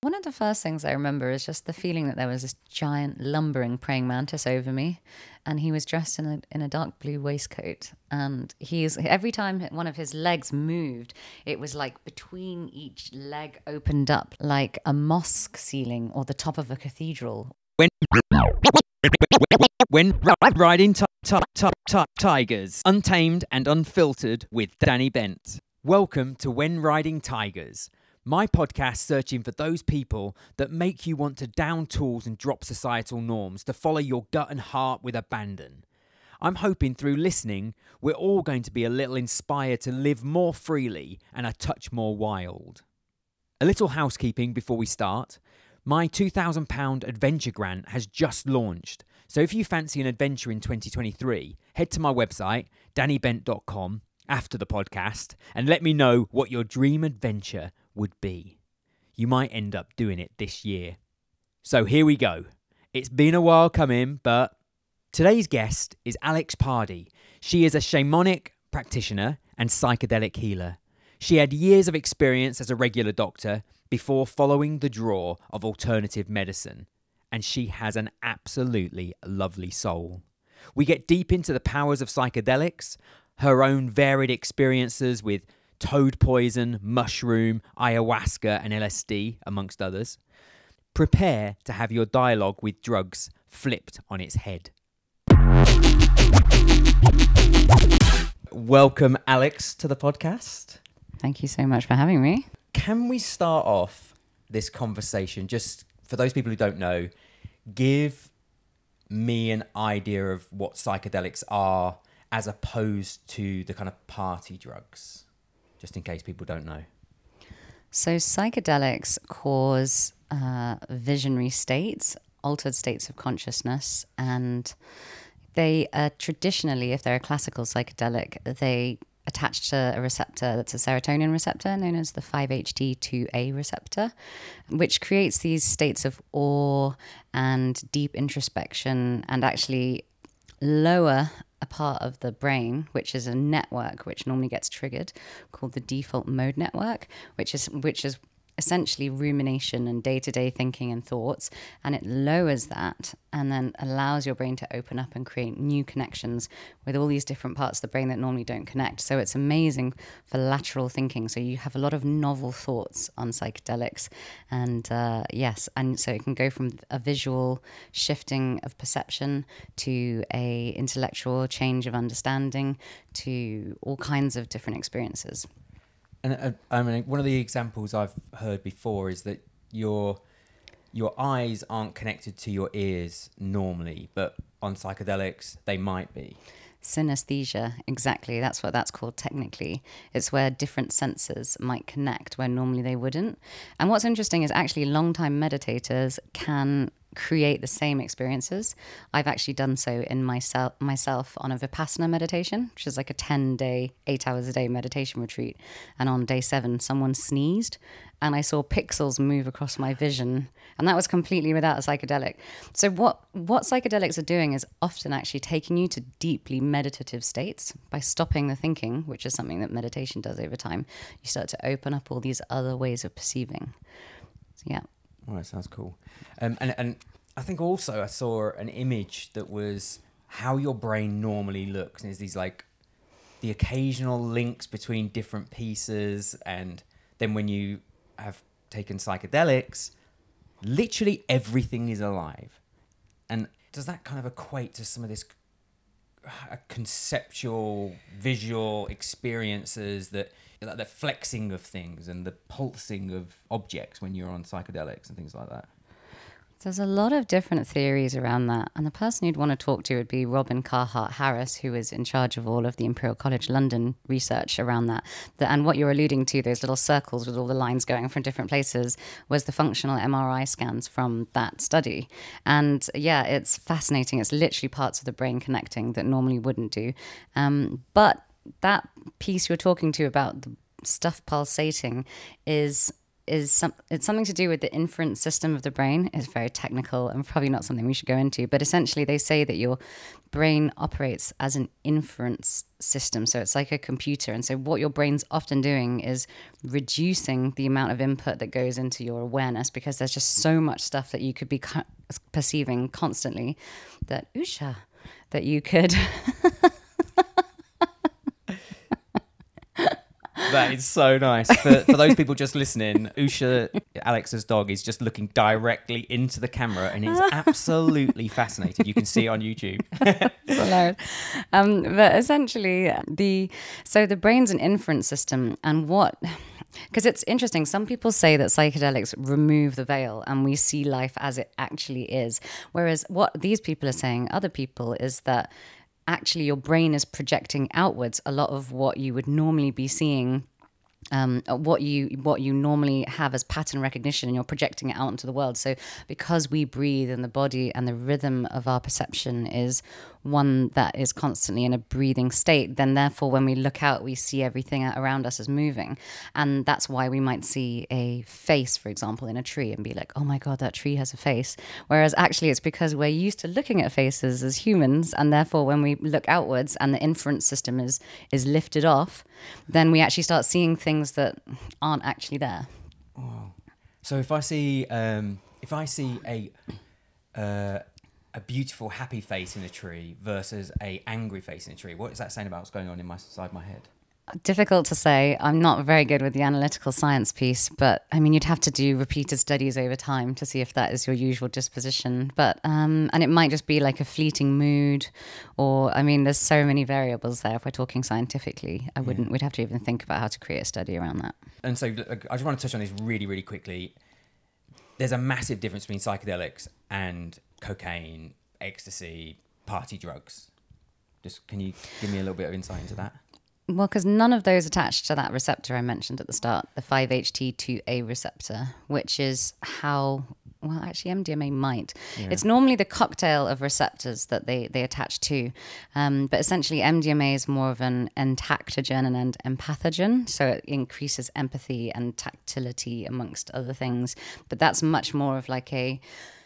One of the first things I remember is just the feeling that there was this giant lumbering praying mantis over me, and he was dressed in a dark blue waistcoat. And every time one of his legs moved, it was like between each leg opened up like a mosque ceiling or the top of a cathedral. When riding tigers, untamed and unfiltered with Danny Bent. Welcome to When Riding Tigers, my podcast searching for those people that make you want to down tools and drop societal norms to follow your gut and heart with abandon. I'm hoping through listening, we're all going to be a little inspired to live more freely and a touch more wild. A little housekeeping before we start. My £2,000 adventure grant has just launched, so if you fancy an adventure in 2023, head to my website, dannybent.com, after the podcast, and let me know what your dream adventure would be. You might end up doing it this year. So here we go. It's been a while coming, but today's guest is Alex Pardey. She is a shamanic practitioner and psychedelic healer. She had years of experience as a regular doctor before following the draw of alternative medicine, and she has an absolutely lovely soul. We get deep into the powers of psychedelics, her own varied experiences with toad poison, mushroom, ayahuasca and LSD, amongst others. Prepare to have your dialogue with drugs flipped on its head. Welcome, Alex, to the podcast. Thank you so much for having me. Can we start off this conversation, just for those people who don't know, give me an idea of what psychedelics are as opposed to the kind of party drugs, just in case people don't know. So psychedelics cause visionary states, altered states of consciousness, and they traditionally, if they're a classical psychedelic, they attach to a receptor that's a serotonin receptor known as the 5-HT2A receptor, which creates these states of awe and deep introspection and actually lower a part of the brain, which is a network which normally gets triggered, called the default mode network, which is essentially rumination and day-to-day thinking and thoughts, and it lowers that and then allows your brain to open up and create new connections with all these different parts of the brain that normally don't connect. So it's amazing for lateral thinking. So you have a lot of novel thoughts on psychedelics, and and so it can go from a visual shifting of perception to a intellectual change of understanding to all kinds of different experiences. And I mean, one of the examples I've heard before is that your eyes aren't connected to your ears normally, but on psychedelics, they might be. Synesthesia, exactly. That's what that's called technically. It's where different senses might connect where normally they wouldn't. And what's interesting is actually long-time meditators can create the same experiences. I've actually done so in myself on a Vipassana meditation, which is like a 10-day, 8 hours a day meditation retreat. And on day 7, someone sneezed and I saw pixels move across my vision. And that was completely without a psychedelic. So what psychedelics are doing is often actually taking you to deeply meditative states by stopping the thinking, which is something that meditation does over time. You start to open up all these other ways of perceiving. So, yeah. Oh, that sounds cool. And I think also I saw an image that was how your brain normally looks. And there's these like the occasional links between different pieces. And then when you have taken psychedelics, literally everything is alive. And does that kind of equate to some of this conceptual, visual experiences that like the flexing of things and the pulsing of objects when you're on psychedelics and things like that? There's a lot of different theories around that. And the person you'd want to talk to would be Robin Carhart-Harris, who is in charge of all of the Imperial College London research around that. And what you're alluding to, those little circles with all the lines going from different places, was the functional MRI scans from that study. And yeah, it's fascinating. It's literally parts of the brain connecting that normally wouldn't do. But that piece you're talking to about the stuff pulsating is it's something to do with the inference system of the brain. It's very technical and probably not something we should go into, but essentially they say that your brain operates as an inference system. So it's like a computer. And so what your brain's often doing is reducing the amount of input that goes into your awareness, because there's just so much stuff that you could be perceiving constantly that you could That is so nice. For those people just listening, Usha, Alex's dog, is just looking directly into the camera and is absolutely fascinated. You can see it on YouTube. It's hilarious. But essentially, the brain's an inference system, and because it's interesting, some people say that psychedelics remove the veil and we see life as it actually is. Whereas what these people are saying, other people, is that actually your brain is projecting outwards a lot of what you would normally be seeing, what you normally have as pattern recognition, and you're projecting it out into the world. So because we breathe and the body and the rhythm of our perception is one that is constantly in a breathing state, then therefore when we look out, we see everything around us as moving. And that's why we might see a face, for example, in a tree and be like, oh my God, that tree has a face. Whereas actually it's because we're used to looking at faces as humans, and therefore when we look outwards and the inference system is lifted off, then we actually start seeing things that aren't actually there. Oh. So if I see a beautiful happy face in a tree versus a angry face in a tree, what is that saying about what's going on inside my head? Difficult to say. I'm not very good with the analytical science piece, but I mean, you'd have to do repeated studies over time to see if that is your usual disposition. But and it might just be like a fleeting mood, or I mean, there's so many variables there. If we're talking scientifically, we'd have to even think about how to create a study around that. And so I just want to touch on this really, really quickly. There's a massive difference between psychedelics and cocaine, ecstasy, party drugs. Just can you give me a little bit of insight into that? Well, because none of those attach to that receptor I mentioned at the start, the 5-HT2A receptor, which is how, well, actually MDMA might. Yeah. It's normally the cocktail of receptors that they attach to. But essentially MDMA is more of an entactogen and an empathogen. So it increases empathy and tactility amongst other things. But that's much more of like a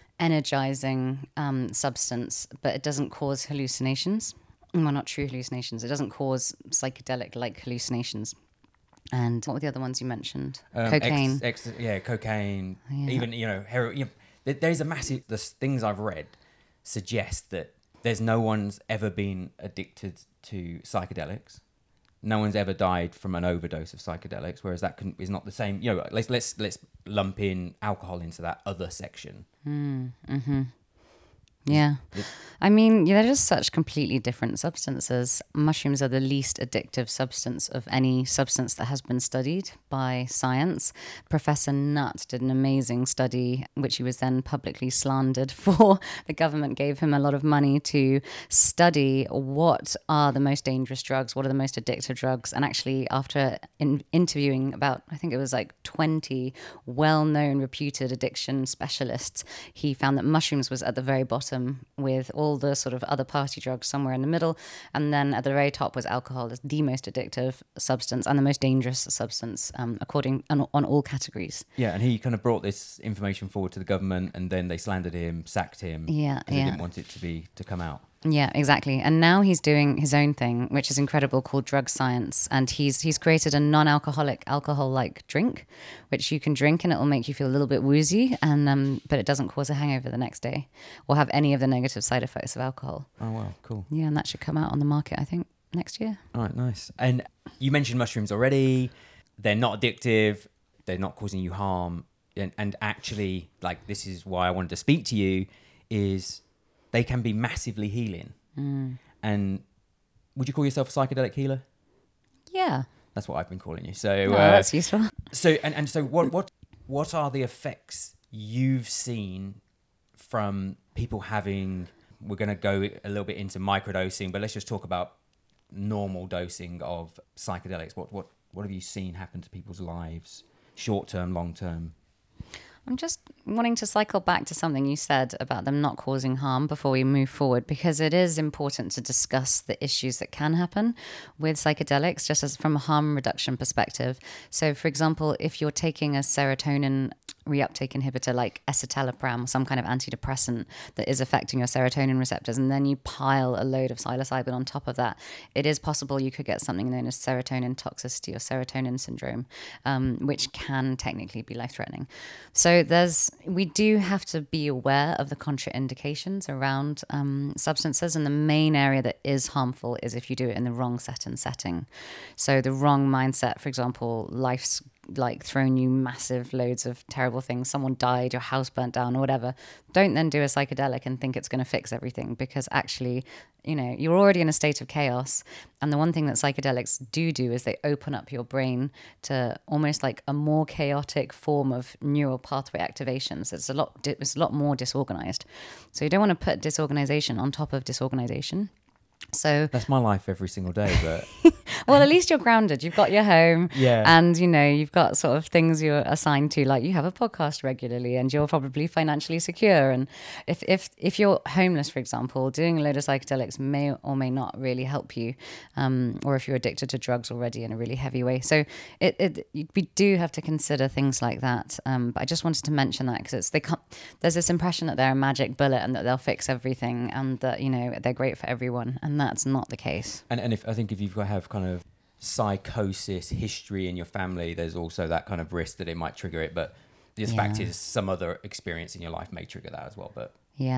energizing substance, but it doesn't cause hallucinations. Well, not true hallucinations. It doesn't cause psychedelic-like hallucinations. And what were the other ones you mentioned? Cocaine. Cocaine. Yeah. Even, heroin. There's a massive... The things I've read suggest that there's no one's ever been addicted to psychedelics. No one's ever died from an overdose of psychedelics, whereas that is not the same. Let's lump in alcohol into that other section. Mm-hmm. Yeah. I mean, they're just such completely different substances. Mushrooms are the least addictive substance of any substance that has been studied by science. Professor Nutt did an amazing study, which he was then publicly slandered for. The government gave him a lot of money to study what are the most dangerous drugs, what are the most addictive drugs. And actually, after interviewing about, I think it was like 20 well-known, reputed addiction specialists, he found that mushrooms was at the very bottom, with all the sort of other party drugs somewhere in the middle, and then at the very top was alcohol as the most addictive substance and the most dangerous substance, according on all categories. Yeah, and he kind of brought this information forward to the government, and then they slandered him, sacked him. Yeah, they didn't want it to come out. Yeah, exactly. And now he's doing his own thing, which is incredible, called Drug Science. And he's created a non-alcoholic, alcohol-like drink, which you can drink and it will make you feel a little bit woozy, and but it doesn't cause a hangover the next day or have any of the negative side effects of alcohol. Oh, wow, cool. Yeah, and that should come out on the market, I think, next year. All right, nice. And you mentioned mushrooms already. They're not addictive. They're not causing you harm. And actually, like, this is why I wanted to speak to you, is... they can be massively healing. And would you call yourself a psychedelic healer? Yeah. That's what I've been calling you. So that's useful. So what are the effects you've seen from people having, we're going to go a little bit into microdosing, but let's just talk about normal dosing of psychedelics. What have you seen happen to people's lives, short term, long term? I'm just wanting to cycle back to something you said about them not causing harm before we move forward, because it is important to discuss the issues that can happen with psychedelics, just as from a harm reduction perspective. So, for example, if you're taking a serotonin reuptake inhibitor like escitalopram or some kind of antidepressant that is affecting your serotonin receptors, and then you pile a load of psilocybin on top of that, it is possible you could get something known as serotonin toxicity or serotonin syndrome, which can technically be life-threatening. So we do have to be aware of the contraindications around substances, and the main area that is harmful is if you do it in the wrong setting. So the wrong mindset, for example, life's like thrown you massive loads of terrible things, someone died, your house burnt down or whatever. Don't then do a psychedelic and think it's going to fix everything, because actually, you're already in a state of chaos. And the one thing that psychedelics do is they open up your brain to almost like a more chaotic form of neural pathway activations. It's a lot more disorganized. So you don't want to put disorganization on top of disorganization. So that's my life every single day, but well, at least you're grounded. You've got your home, yeah, and you've got sort of things you're assigned to, like you have a podcast regularly, and you're probably financially secure. And if you're homeless, for example, doing a load of psychedelics may or may not really help you, or if you're addicted to drugs already in a really heavy way. So we do have to consider things like that. But I just wanted to mention that because there's this impression that they're a magic bullet and that they'll fix everything, and that they're great for everyone. And that's not the case. And I think if you've got to have kind of psychosis history in your family, there's also that kind of risk that it might trigger it. But the fact is, some other experience in your life may trigger that as well. But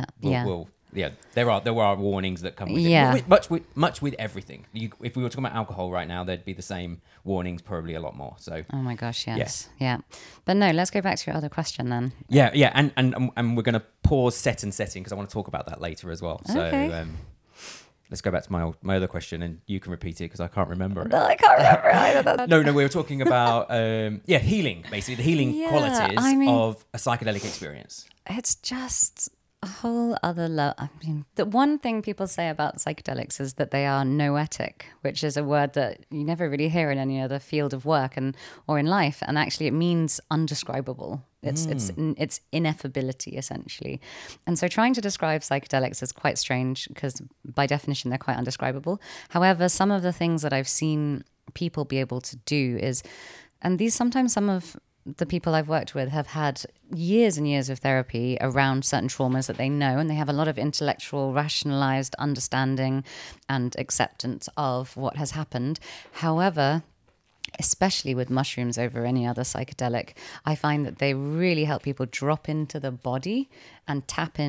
there are warnings that come with it. Much with everything. If we were talking about alcohol right now, there'd be the same warnings, probably a lot more. So oh my gosh, yes, yeah. But no, let's go back to your other question then. Yeah, and we're going to pause setting because I want to talk about that later as well. Okay. So let's go back to my other question, and you can repeat it because I can't remember it. No, I can't remember either. No, we were talking about healing, basically the healing qualities of a psychedelic experience. It's just a whole other level. I mean, the one thing people say about psychedelics is that they are noetic, which is a word that you never really hear in any other field of work or in life, and actually it means undescribable. It's ineffability, essentially. And so trying to describe psychedelics is quite strange because by definition they're quite undescribable. However, some of the things that I've seen people be able to do is, and some of the people I've worked with have had years and years of therapy around certain traumas that they know, and they have a lot of intellectual, rationalized understanding and acceptance of what has happened. However, especially with mushrooms over any other psychedelic, I find that they really help people drop into the body and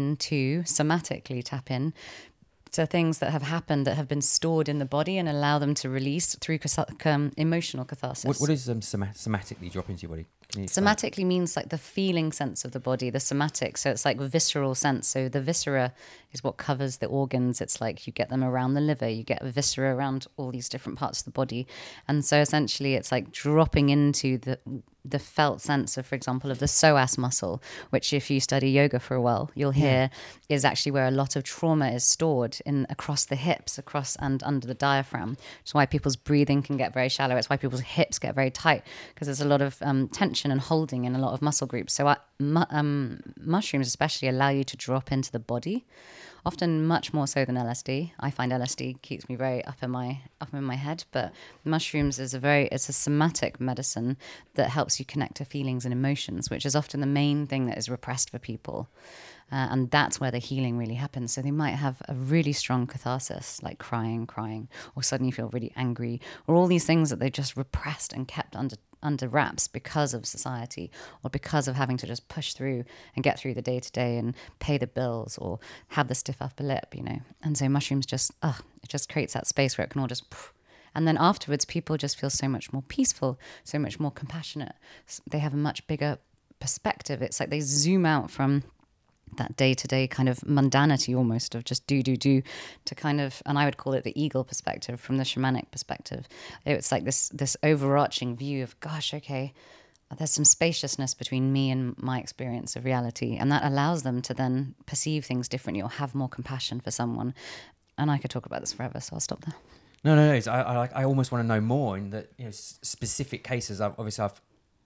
somatically tap in to things that have happened that have been stored in the body and allow them to release through emotional catharsis. What is somatically drop into your body? Somatically means like the feeling sense of the body, the somatic. So it's like visceral sense. So the viscera is what covers the organs. It's like you get them around the liver, you get a viscera around all these different parts of the body. And so essentially it's like dropping into the felt sense of, for example, of the psoas muscle, which if you study yoga for a while, you'll hear is actually where a lot of trauma is stored across the hips, across and under the diaphragm. It's why people's breathing can get very shallow. It's why people's hips get very tight, because there's a lot of tension and holding in a lot of muscle groups. So mushrooms especially allow you to drop into the body, often much more so than LSD. I find LSD keeps me very up in my head, but mushrooms is it's a somatic medicine that helps you connect to feelings and emotions, which is often the main thing that is repressed for people. And that's where the healing really happens. So they might have a really strong catharsis, like crying, or suddenly feel really angry, or all these things that they just repressed and kept under wraps because of society, or because of having to just push through and get through the day-to-day and pay the bills or have the stiff upper lip, And so mushrooms it just creates that space where it can all just... And then afterwards, people just feel so much more peaceful, so much more compassionate. They have a much bigger perspective. It's like they zoom out from that day-to-day kind of mundanity almost of just do to kind of, and I would call it the eagle perspective from the shamanic perspective. It's like this overarching view of, gosh, okay, there's some spaciousness between me and my experience of reality, and that allows them to then perceive things differently or have more compassion for someone. And I could talk about this forever, so I'll stop there. No. I almost want to know more in the specific cases. I've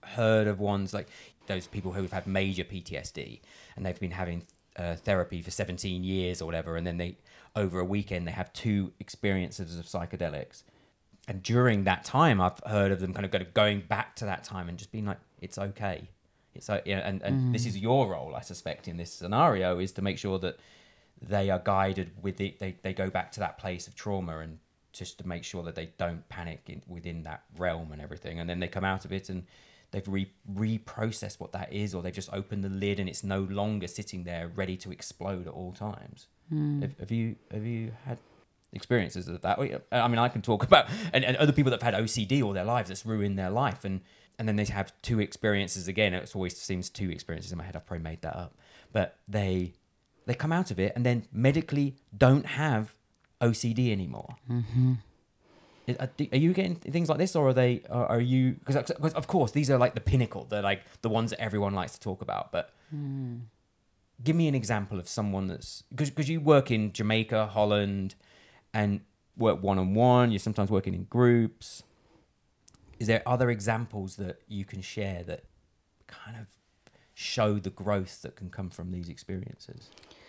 heard of ones like those people who've had major PTSD and they've been having therapy for 17 years or whatever, and then they over a weekend they have 2 experiences of psychedelics. And during that time, I've heard of them kind of going back to that time and just being like, it's okay. It's and this is your role, I suspect, in this scenario, is to make sure that they are guided with it. They go back to that place of trauma and just to make sure that they don't panic within that realm and everything. And then they come out of it and they've reprocessed what that is, or they've just opened the lid and it's no longer sitting there ready to explode at all times. Have you had experiences of that? I mean, I can talk about and other people that have had OCD all their lives that's ruined their life, and then they have 2 experiences again. It always seems 2 experiences in my head. I've probably made that up, but they come out of it and then medically don't have OCD anymore. Are you getting things like this, or are you, because of course these are like the pinnacle, they're like the ones that everyone likes to talk about, but give me an example of someone that's, because you work in Jamaica, Holland, and work one-on-one, you're sometimes working in groups. Is there other examples that you can share that kind of show the growth that can come from these experiences?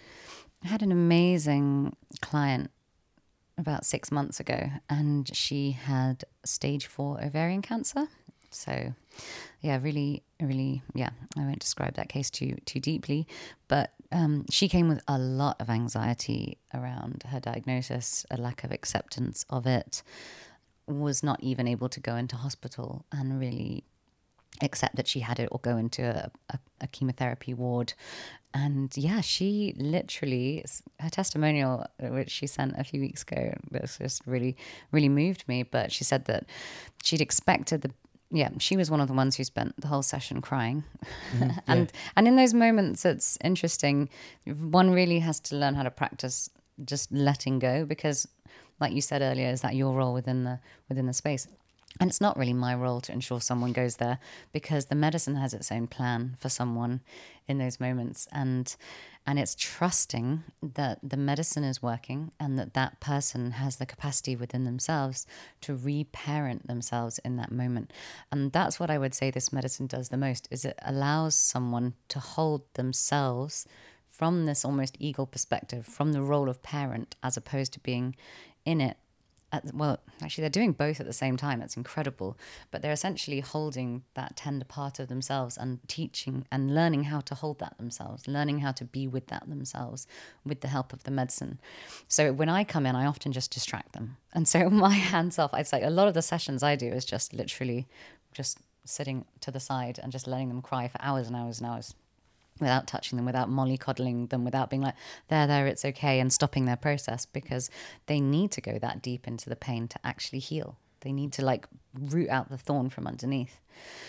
I had an amazing client about 6 months ago, and she had stage 4 ovarian cancer. So yeah, really, yeah, I won't describe that case too deeply, but she came with a lot of anxiety around her diagnosis, a lack of acceptance of it, was not even able to go into hospital and really accept that she had it or go into a chemotherapy ward. And yeah, she literally, her testimonial, which she sent a few weeks ago, was just really, really moved me. But she said that she'd expected she was one of the ones who spent the whole session crying. And in those moments, it's interesting. One really has to learn how to practice just letting go, because like you said earlier, is that your role within the space? And it's not really my role to ensure someone goes there, because the medicine has its own plan for someone in those moments. And it's trusting that the medicine is working and that person has the capacity within themselves to reparent themselves in that moment. And that's what I would say this medicine does the most, is it allows someone to hold themselves from this almost ego perspective, from the role of parent, as opposed to being in it. Well, actually, they're doing both at the same time. It's incredible. But they're essentially holding that tender part of themselves and teaching and learning how to hold that themselves, learning how to be with that themselves with the help of the medicine. So when I come in, I often just distract them. And so my hands off, it's like a lot of the sessions I do is just literally just sitting to the side and just letting them cry for hours and hours and hours, without touching them, without mollycoddling them, without being like, there, it's okay, and stopping their process, because they need to go that deep into the pain to actually heal. They need to like root out the thorn from underneath.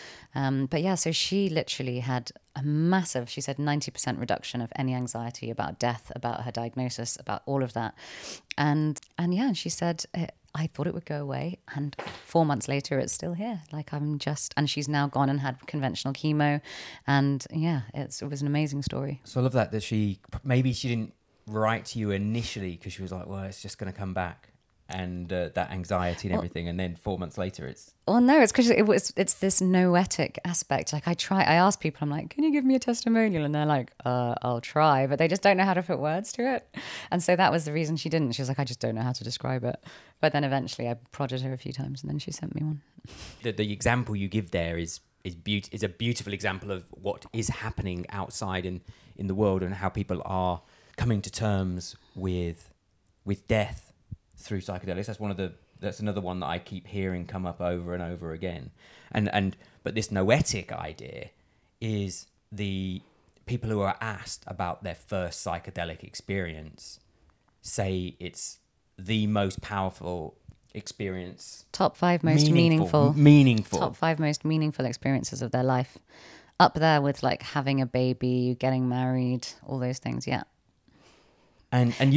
But yeah, so she literally had a massive, she said 90% reduction of any anxiety about death, about her diagnosis, about all of that. And yeah, she said, I thought it would go away, and 4 months later it's still here. Like and she's now gone and had conventional chemo, and yeah, it was an amazing story. So I love that maybe she didn't write to you initially because she was like, well, it's just going to come back, and that anxiety and everything, and then 4 months later it's... Well, no, it's because it's this noetic aspect. Like I ask people, I'm like, can you give me a testimonial? And they're like, I'll try, but they just don't know how to put words to it. And so that was the reason she didn't. She was like, I just don't know how to describe it. But then eventually I prodded her a few times, and then she sent me one. The example you give there is a beautiful example of what is happening outside in the world, and how people are coming to terms with death through psychedelics. That's another one that I keep hearing come up over and over again. But this noetic idea is the people who are asked about their first psychedelic experience say it's the most powerful experience. Top 5 most meaningful. Top 5 most meaningful experiences of their life. Up there with like having a baby, getting married, all those things. Yeah. And I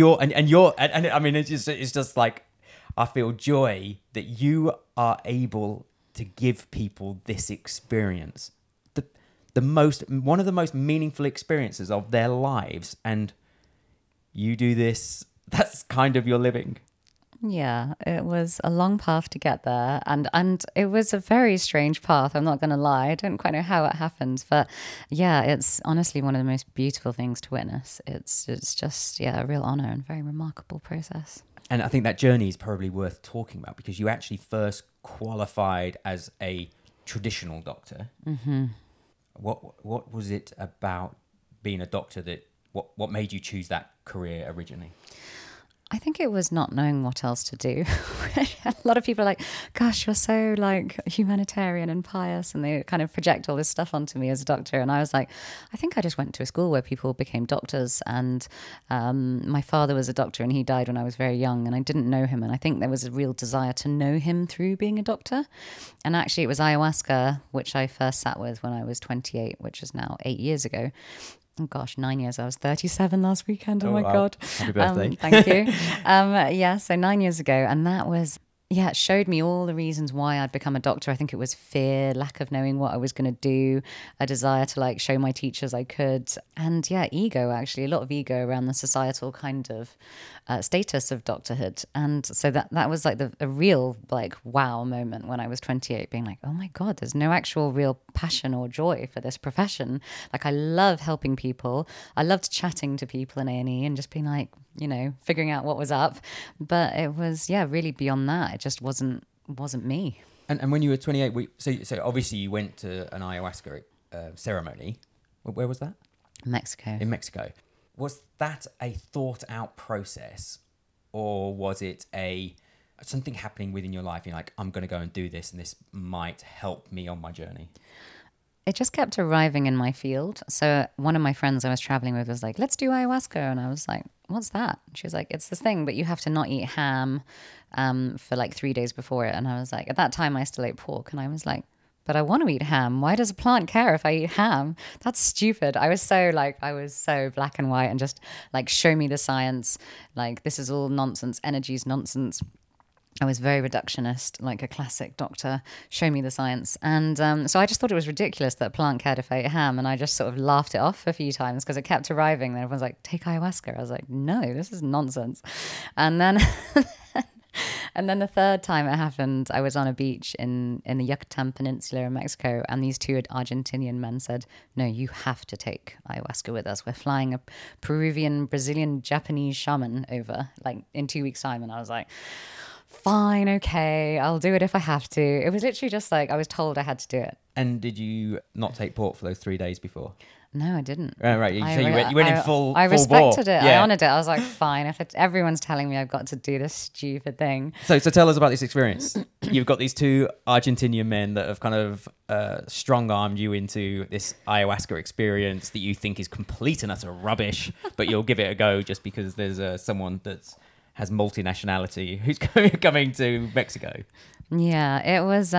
mean, it's just like, I feel joy that you are able to give people this experience, one of the most meaningful experiences of their lives, and you do this. That's kind of your living. Yeah, it was a long path to get there, and it was a very strange path. I'm not going to lie. I don't quite know how it happened, but yeah, it's honestly one of the most beautiful things to witness. It's just a real honor and very remarkable process. And I think that journey is probably worth talking about because you actually first qualified as a traditional doctor. Mm-hmm. What was it about being a doctor that what made you choose that career originally? I think it was not knowing what else to do. A lot of people are like, gosh, you're so like humanitarian and pious. And they kind of project all this stuff onto me as a doctor. And I was like, I think I just went to a school where people became doctors. And my father was a doctor and he died when I was very young and I didn't know him. And I think there was a real desire to know him through being a doctor. And actually it was ayahuasca, which I first sat with when I was 28, which is now 8 years ago. Oh gosh, 9 years. I was 37 last weekend. Oh my wow. God. Happy birthday. Thank you. So 9 years ago. And that was, it showed me all the reasons why I'd become a doctor. I think it was fear, lack of knowing what I was going to do, a desire to like show my teachers I could. And ego, actually, a lot of ego around the societal kind of status of doctorhood. And so that was like a real like wow moment when I was 28, being like, oh my God, there's no actual real passion or joy for this profession. Like I love helping people. I loved chatting to people in A&E and just being like, figuring out what was up. But it was, really beyond that. It just wasn't me. And when you were 28, so obviously you went to an ayahuasca ceremony. Where was that? Mexico. In Mexico. Was that a thought out process or was it something happening within your life? You're like, I'm going to go and do this and this might help me on my journey. It just kept arriving in my field. So one of my friends I was traveling with was like, let's do ayahuasca. And I was like, what's that? She was like, it's this thing, but you have to not eat ham for like 3 days before it. And I was like, at that time I still ate pork. And I was like, but I want to eat ham. Why does a plant care if I eat ham? That's stupid. I was so black and white and just like, show me the science. Like, this is all nonsense. Energy's nonsense. I was very reductionist, like a classic doctor. Show me the science. And so I just thought it was ridiculous that a plant cared if I ate ham. And I just sort of laughed it off a few times because it kept arriving. And everyone's like, take ayahuasca. I was like, no, this is nonsense. And then and then the third time it happened, I was on a beach in the Yucatan Peninsula in Mexico. And these two Argentinian men said, no, you have to take ayahuasca with us. We're flying a Peruvian, Brazilian, Japanese shaman over like in 2 weeks' time. And I was like, fine, okay, I'll do it if I have to. It was literally just like I was told I had to do it. And did you not take pork for those 3 days before? No, I didn't. Oh, right. You went in full I respected bore. it. Yeah. I honored it. I was like, fine. If everyone's telling me I've got to do this stupid thing. So tell us about this experience. You've got these two Argentinian men that have kind of strong-armed you into this ayahuasca experience that you think is complete and utter rubbish, but you'll give it a go just because there's someone that's has multinationality who's coming to Mexico. Yeah, it was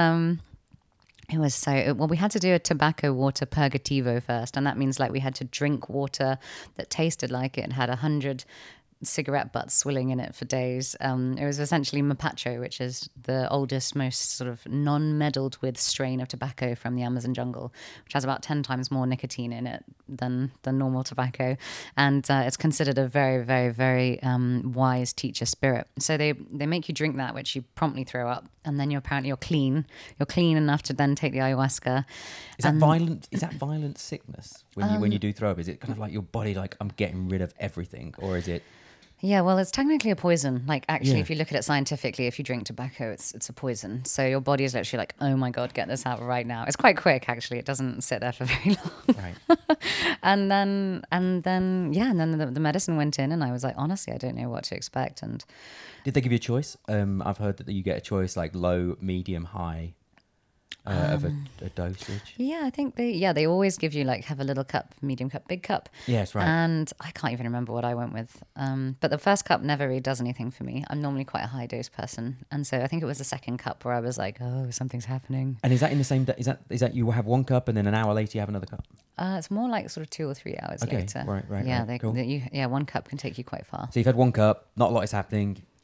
we had to do a tobacco water purgativo first, and that means like we had to drink water that tasted like it and had 100 cigarette butts swilling in it for days. It was essentially Mapacho, which is the oldest, most sort of non-meddled with strain of tobacco from the Amazon jungle, which has about 10 times more nicotine in it than normal tobacco. And it's considered a very, very, very wise teacher spirit. So they make you drink that, which you promptly throw up. And then you're clean. You're clean enough to then take the ayahuasca. Is that violent? Is that violent sickness when you do throw up? Is it kind of like your body, like I'm getting rid of everything, or is it? Yeah, well, it's technically a poison. Like, actually, if you look at it scientifically, if you drink tobacco, it's a poison. So your body is literally like, oh my God, get this out right now. It's quite quick, actually. It doesn't sit there for very long. Right. and then the medicine went in, and I was like, honestly, I don't know what to expect. And did they give you a choice? I've heard that you get a choice like low, medium, high. Of a dosage. Yeah, I think they always give you like have a little cup, medium cup, big cup. Yes, right. And I can't even remember what I went with. But the first cup never really does anything for me. I'm normally quite a high dose person, and so I think it was the second cup where I was like, oh, something's happening. And is that in the same day? Is that you have one cup and then an hour later you have another cup? It's more like sort of 2 or 3 hours later. Right. Yeah, right. Cool. one cup can take you quite far. So you've had one cup, not a lot is happening.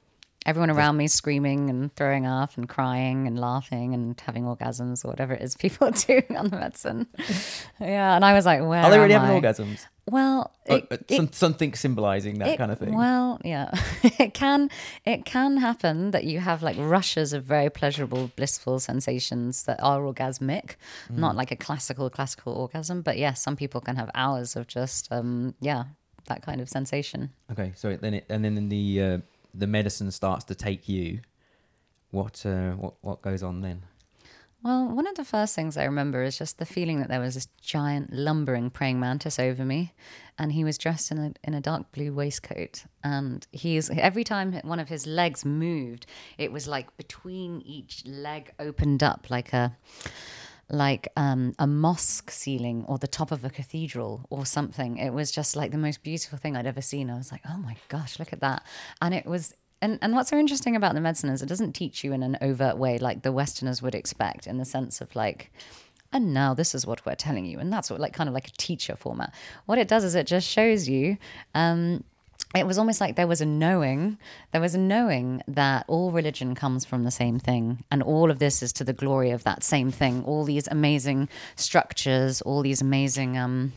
everyone around me screaming and throwing up and crying and laughing and having orgasms or whatever it is people are doing on the medicine. Yeah, and I was like, where Are they really am having I? orgasms? Well, Something symbolizing that kind of thing. Well, yeah, it can happen that you have like rushes of very pleasurable, blissful sensations that are orgasmic, not like a classical orgasm, but yes, some people can have hours of just that kind of sensation. Okay, so then the medicine starts to take you. What goes on then? Well, one of the first things I remember is just the feeling that there was this giant lumbering praying mantis over me, and he was dressed in a dark blue waistcoat, and every time one of his legs moved, it was like between each leg opened up like a mosque ceiling or the top of a cathedral or something. It was just like the most beautiful thing I'd ever seen. I was like, oh my gosh, look at that. And it was, and what's so interesting about the medicine is it doesn't teach you in an overt way like the Westerners would expect, in the sense of like, and now this is what we're telling you. And that's what, like, kind of like a teacher format. What it does is it just shows you, it was almost like there was a knowing that all religion comes from the same thing, and all of this is to the glory of that same thing. All these amazing structures, all these amazing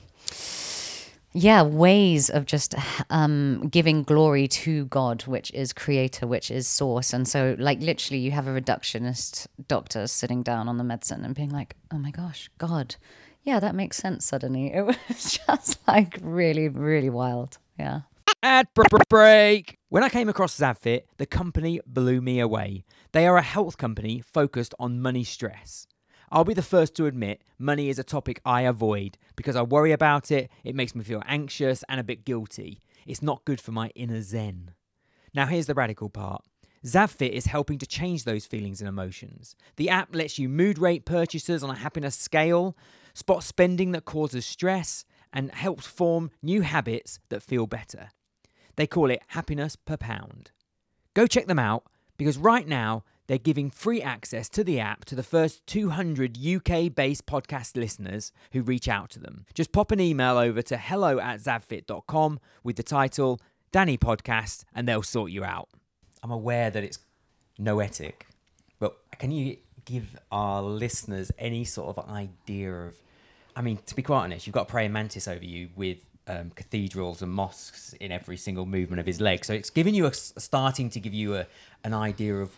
ways of just giving glory to God, which is creator, which is source. And so, like, literally you have a reductionist doctor sitting down on the medicine and being like, oh my gosh, God, yeah, that makes sense suddenly. It was just like really, really wild. Yeah. Ad break. When I came across Zavfit, the company blew me away. They are a health company focused on money stress. I'll be the first to admit money is a topic I avoid because I worry about it, it makes me feel anxious and a bit guilty. It's not good for my inner zen. Now here's the radical part. Zavfit is helping to change those feelings and emotions. The app lets you mood rate purchases on a happiness scale, spot spending that causes stress, and helps form new habits that feel better. They call it happiness per pound. Go check them out, because right now they're giving free access to the app to the first 200 UK-based podcast listeners who reach out to them. Just pop an email over to hello@zavfit.com with the title Danny Podcast and they'll sort you out. I'm aware that it's noetic, but can you give our listeners any sort of idea of, I mean, to be quite honest, you've got a praying mantis over you with cathedrals and mosques in every single movement of his leg. So it's giving you starting to give you an idea of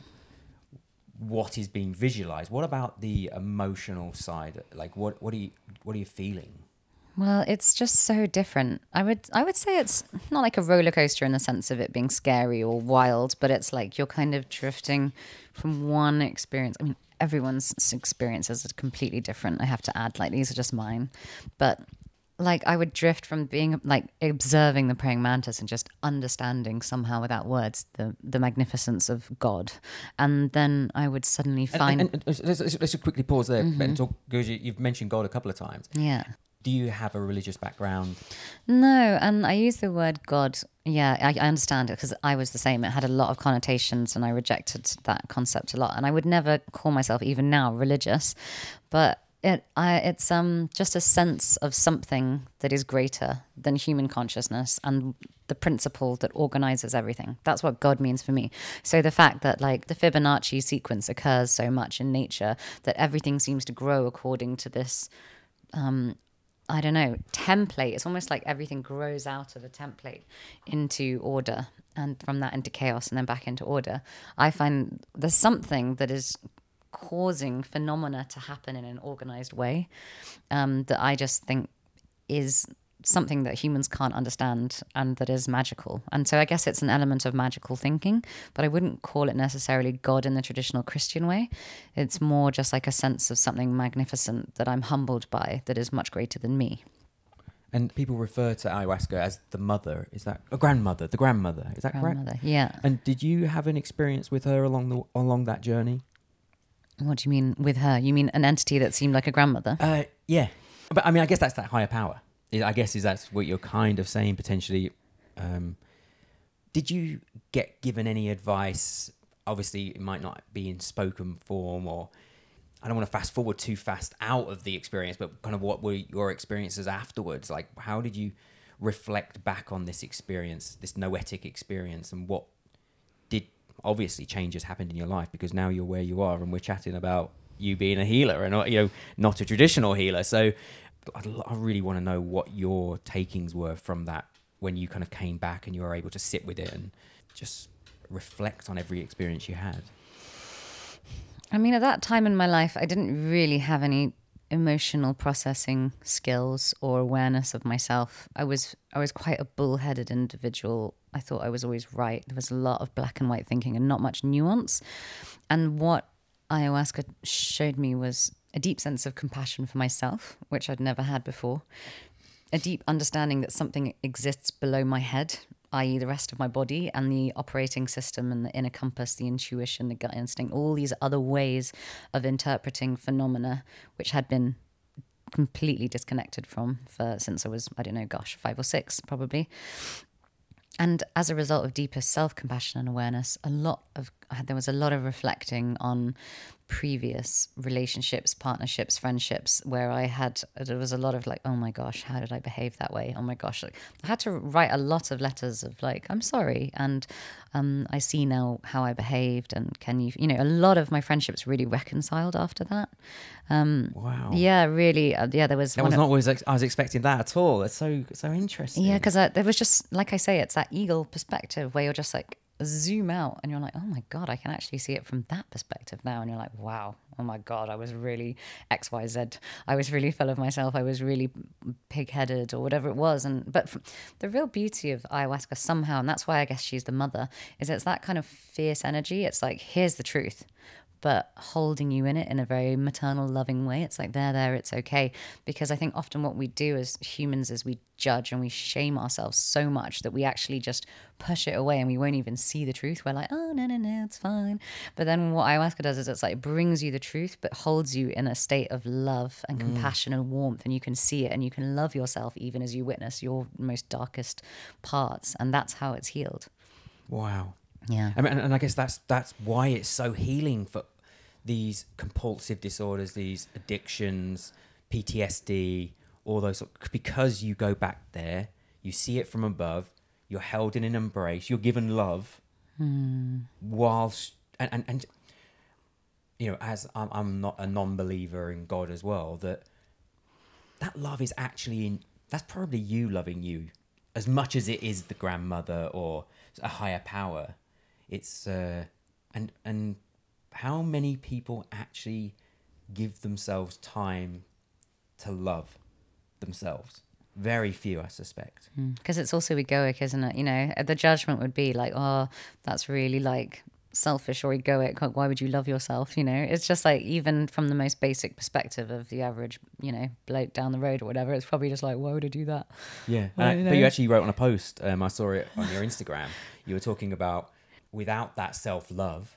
what is being visualized. What about the emotional side? Like, what are you feeling? Well, it's just so different. I would say it's not like a roller coaster in the sense of it being scary or wild, but it's like you're kind of drifting from one experience. I mean, everyone's experiences are completely different. I have to add, like, these are just mine, but like I would drift from being like observing the praying mantis and just understanding somehow without words the magnificence of God, and then I would suddenly find. And let's just quickly pause there and talk, because you've mentioned God a couple of times. Yeah. Do you have a religious background? No, and I use the word God. Yeah, I understand it because I was the same. It had a lot of connotations, and I rejected that concept a lot. And I would never call myself, even now, religious, but it's just a sense of something that is greater than human consciousness and the principle that organizes everything. That's what God means for me. So the fact that like the Fibonacci sequence occurs so much in nature, that everything seems to grow according to this, I don't know, template. It's almost like everything grows out of a template into order, and from that into chaos, and then back into order. I find there's something that is causing phenomena to happen in an organized way that I just think is something that humans can't understand and that is magical. And so I guess it's an element of magical thinking, but I wouldn't call it necessarily God in the traditional Christian way. It's more just like a sense of something magnificent that I'm humbled by, that is much greater than me. And people refer to ayahuasca as the mother. Is that a grandmother? The grandmother. Is that Grandmother, correct? yeah. And did you have an experience with her along that journey? What do you mean with her? You mean an entity that seemed like a grandmother? Yeah. But I mean, I guess that's that higher power. I guess that's what you're kind of saying potentially. Did you get given any advice? Obviously, it might not be in spoken form, or I don't want to fast forward too fast out of the experience, but kind of what were your experiences afterwards? Like, how did you reflect back on this experience, this noetic experience, and what did obviously change has happened in your life, because now you're where you are, and we're chatting about you being a healer and not, not a traditional healer. So I really want to know what your takings were from that, when you kind of came back and you were able to sit with it and just reflect on every experience you had. I mean, at that time in my life, I didn't really have any emotional processing skills or awareness of myself. I was quite a bullheaded individual. I thought I was always right. There was a lot of black and white thinking and not much nuance. And what ayahuasca showed me was a deep sense of compassion for myself, which I'd never had before. A deep understanding that something exists below my head, i.e. the rest of my body and the operating system and the inner compass, the intuition, the gut instinct, all these other ways of interpreting phenomena, which had been completely disconnected from since I was, 5 or 6 probably. And as a result of deeper self-compassion and awareness, there was a lot of reflecting on previous relationships, partnerships, friendships, where there was a lot of like, oh my gosh, how did I behave that way? Oh my gosh. I had to write a lot of letters of like, I'm sorry. And I see now how I behaved. And can you, a lot of my friendships really reconciled after that. Wow. Yeah, really. There was. That was not what I was expecting that at all. It's so interesting. Yeah, because there was just, like I say, it's that eagle perspective where you're just like, zoom out and you're like, oh my God, I can actually see it from that perspective now. And you're like, wow, oh my God, I was really XYZ. I was really full of myself. I was really pig-headed or whatever it was. But the real beauty of ayahuasca somehow, and that's why I guess she's the mother, is it's that kind of fierce energy. It's like, here's the truth, but holding you in it in a very maternal, loving way. It's like, there, it's okay. Because I think often what we do as humans is we judge and we shame ourselves so much that we actually just push it away and we won't even see the truth. We're like, oh, no, it's fine. But then what ayahuasca does is it's like, it brings you the truth, but holds you in a state of love and compassion and warmth. And you can see it and you can love yourself even as you witness your most darkest parts. And that's how it's healed. Wow. Yeah. And I guess that's why it's so healing for these compulsive disorders, these addictions, PTSD, all those, because you go back there, you see it from above, you're held in an embrace, you're given love, whilst, and as I'm not a non-believer in God as well, that love is actually that's probably you loving you as much as it is the grandmother or a higher power. It's and how many people actually give themselves time to love themselves? Very few, I suspect. Because it's also egoic, isn't it? The judgment would be like, oh, that's really like selfish or egoic. Why would you love yourself? It's just like, even from the most basic perspective of the average, bloke down the road or whatever, it's probably just like, why would I do that? Yeah. But you actually wrote on a post, I saw it on your Instagram, you were talking about without that self-love,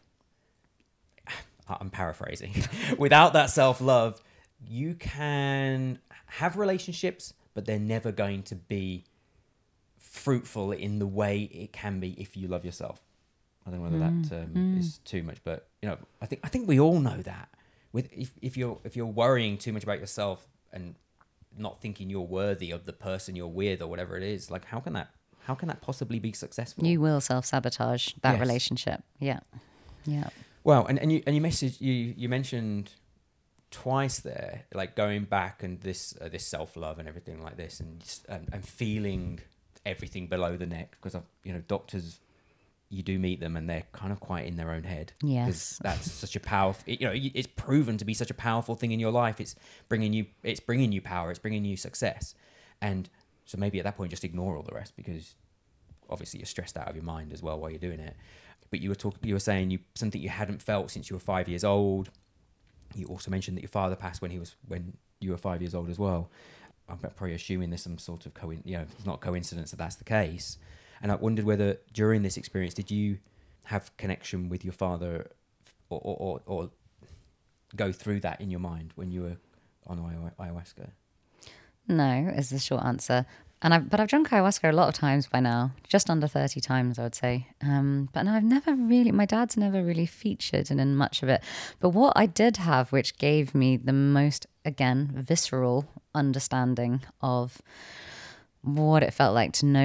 I'm paraphrasing, without that self-love, you can have relationships, but they're never going to be fruitful in the way it can be if you love yourself. I don't know whether that is too much, but I think we all know that. If you're worrying too much about yourself and not thinking you're worthy of the person you're with or whatever it is, like how can that possibly be successful? You will self-sabotage that relationship. Yeah. Well, and you mentioned twice there, like going back and this self-love and everything like this, and feeling everything below the neck, because doctors, you do meet them and they're kind of quite in their own head. Yes, because that's such a powerful. It's proven to be such a powerful thing in your life. It's bringing you power. It's bringing you success, and so maybe at that point just ignore all the rest, because obviously you're stressed out of your mind as well while you're doing it. But you were saying something you hadn't felt since you were 5 years old. You also mentioned that your father passed when you were 5 years old as well. I'm probably assuming there's some sort of it's not coincidence that that's the case. And I wondered whether during this experience, did you have connection with your father or go through that in your mind when you were on ayahuasca? No, is the short answer. But I've drunk ayahuasca a lot of times by now, just under 30 times, I would say. But no, my dad's never really featured in much of it. But what I did have, which gave me the most, again, visceral understanding of what it felt like to know what it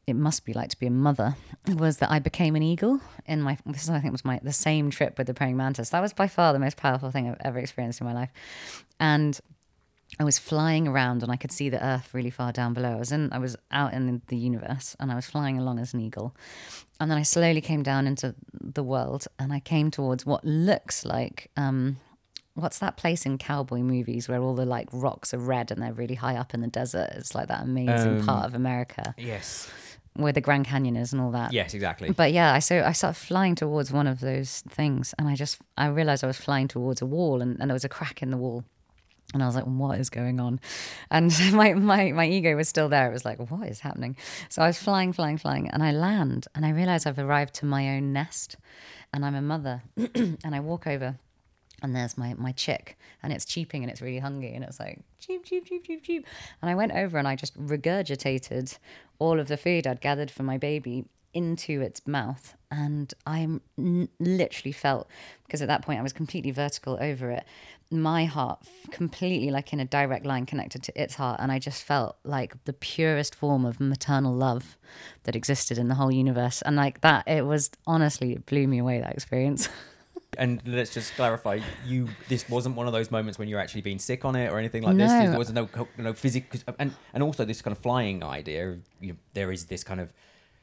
it must be like to be a mother was that I became an eagle in my, this I think was the same trip with the praying mantis. That was by far the most powerful thing I've ever experienced in my life. And I was flying around and I could see the earth really far down below. I was out in the universe and I was flying along as an eagle. And then I slowly came down into the world and I came towards what looks like, what's that place in cowboy movies where all the like rocks are red and they're really high up in the desert? It's like that amazing part of America. Yes. Where the Grand Canyon is and all that. Yes, exactly. But yeah, so I started flying towards one of those things and I realized I was flying towards a wall and there was a crack in the wall. And I was like, what is going on? And my ego was still there. It was like, what is happening? So I was flying, and I land and I realize I've arrived to my own nest and I'm a mother. And I walk over and there's my chick and it's cheeping and it's really hungry and it's like, cheep, cheep, cheep, cheep, cheep. And I went over and I just regurgitated all of the food I'd gathered for my baby into its mouth. And I literally felt, because at that point I was completely vertical over it, my heart completely like in a direct line connected to its heart. And I just felt like the purest form of maternal love that existed in the whole universe. And like that, it was honestly, it blew me away, that experience. And let's just clarify, this wasn't one of those moments when you're actually being sick on it or anything like No. this. There was no physical, and also this kind of flying idea. There is this kind of,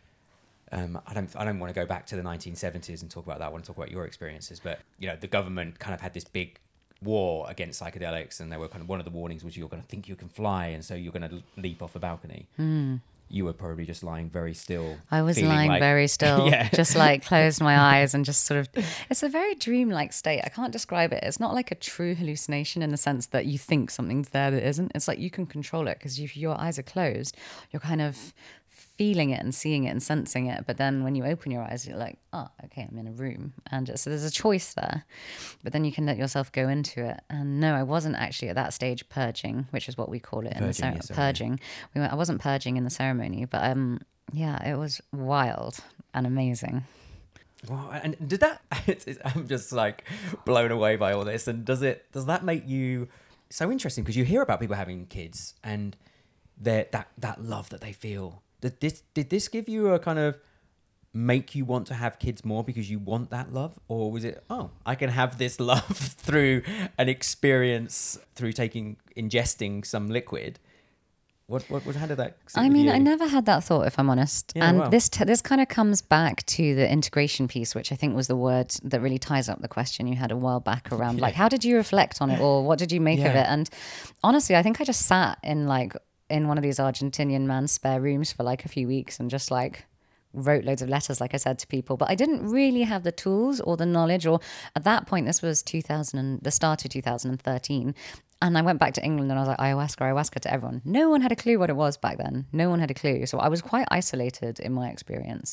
I don't want to go back to the 1970s and talk about that. I want to talk about your experiences. But the government kind of had this big war against psychedelics, and they were kind of, one of the warnings was you're going to think you can fly, and so you're going to leap off a balcony. You were probably just lying very still. I was lying very still, just like closed my eyes and just sort of, it's a very dreamlike state. I can't describe it. It's not like a true hallucination in the sense that you think something's there that isn't. It's like you can control it because if your eyes are closed, you're kind of feeling it and seeing it and sensing it. But then when you open your eyes, you're like, oh, okay, I'm in a room. And so there's a choice there, but then you can let yourself go into it. And no, I wasn't actually at that stage purging, which is what we call it in the ceremony. Purging. I wasn't purging in the ceremony, but yeah, it was wild and amazing. Wow, and did that, I'm just like blown away by all this. And does that make you so interesting? Because you hear about people having kids and that love that they feel. Did this give you a kind of make you want to have kids more because you want that love? Or was it, oh, I can have this love through an experience, through ingesting some liquid? How did that sit I mean, with you? I never had that thought, if I'm honest. Yeah, and wow. this kind of comes back to the integration piece, which I think was the word that really ties up the question you had a while back around, like, how did you reflect on it, or what did you make of it? And honestly, I think I just sat in one of these Argentinian man's spare rooms for like a few weeks and just like wrote loads of letters, like I said, to people. But I didn't really have the tools or the knowledge, or at that point, this was the start of 2013. And I went back to England and I was like, ayahuasca to everyone. No one had a clue what it was back then. No one had a clue. So I was quite isolated in my experience.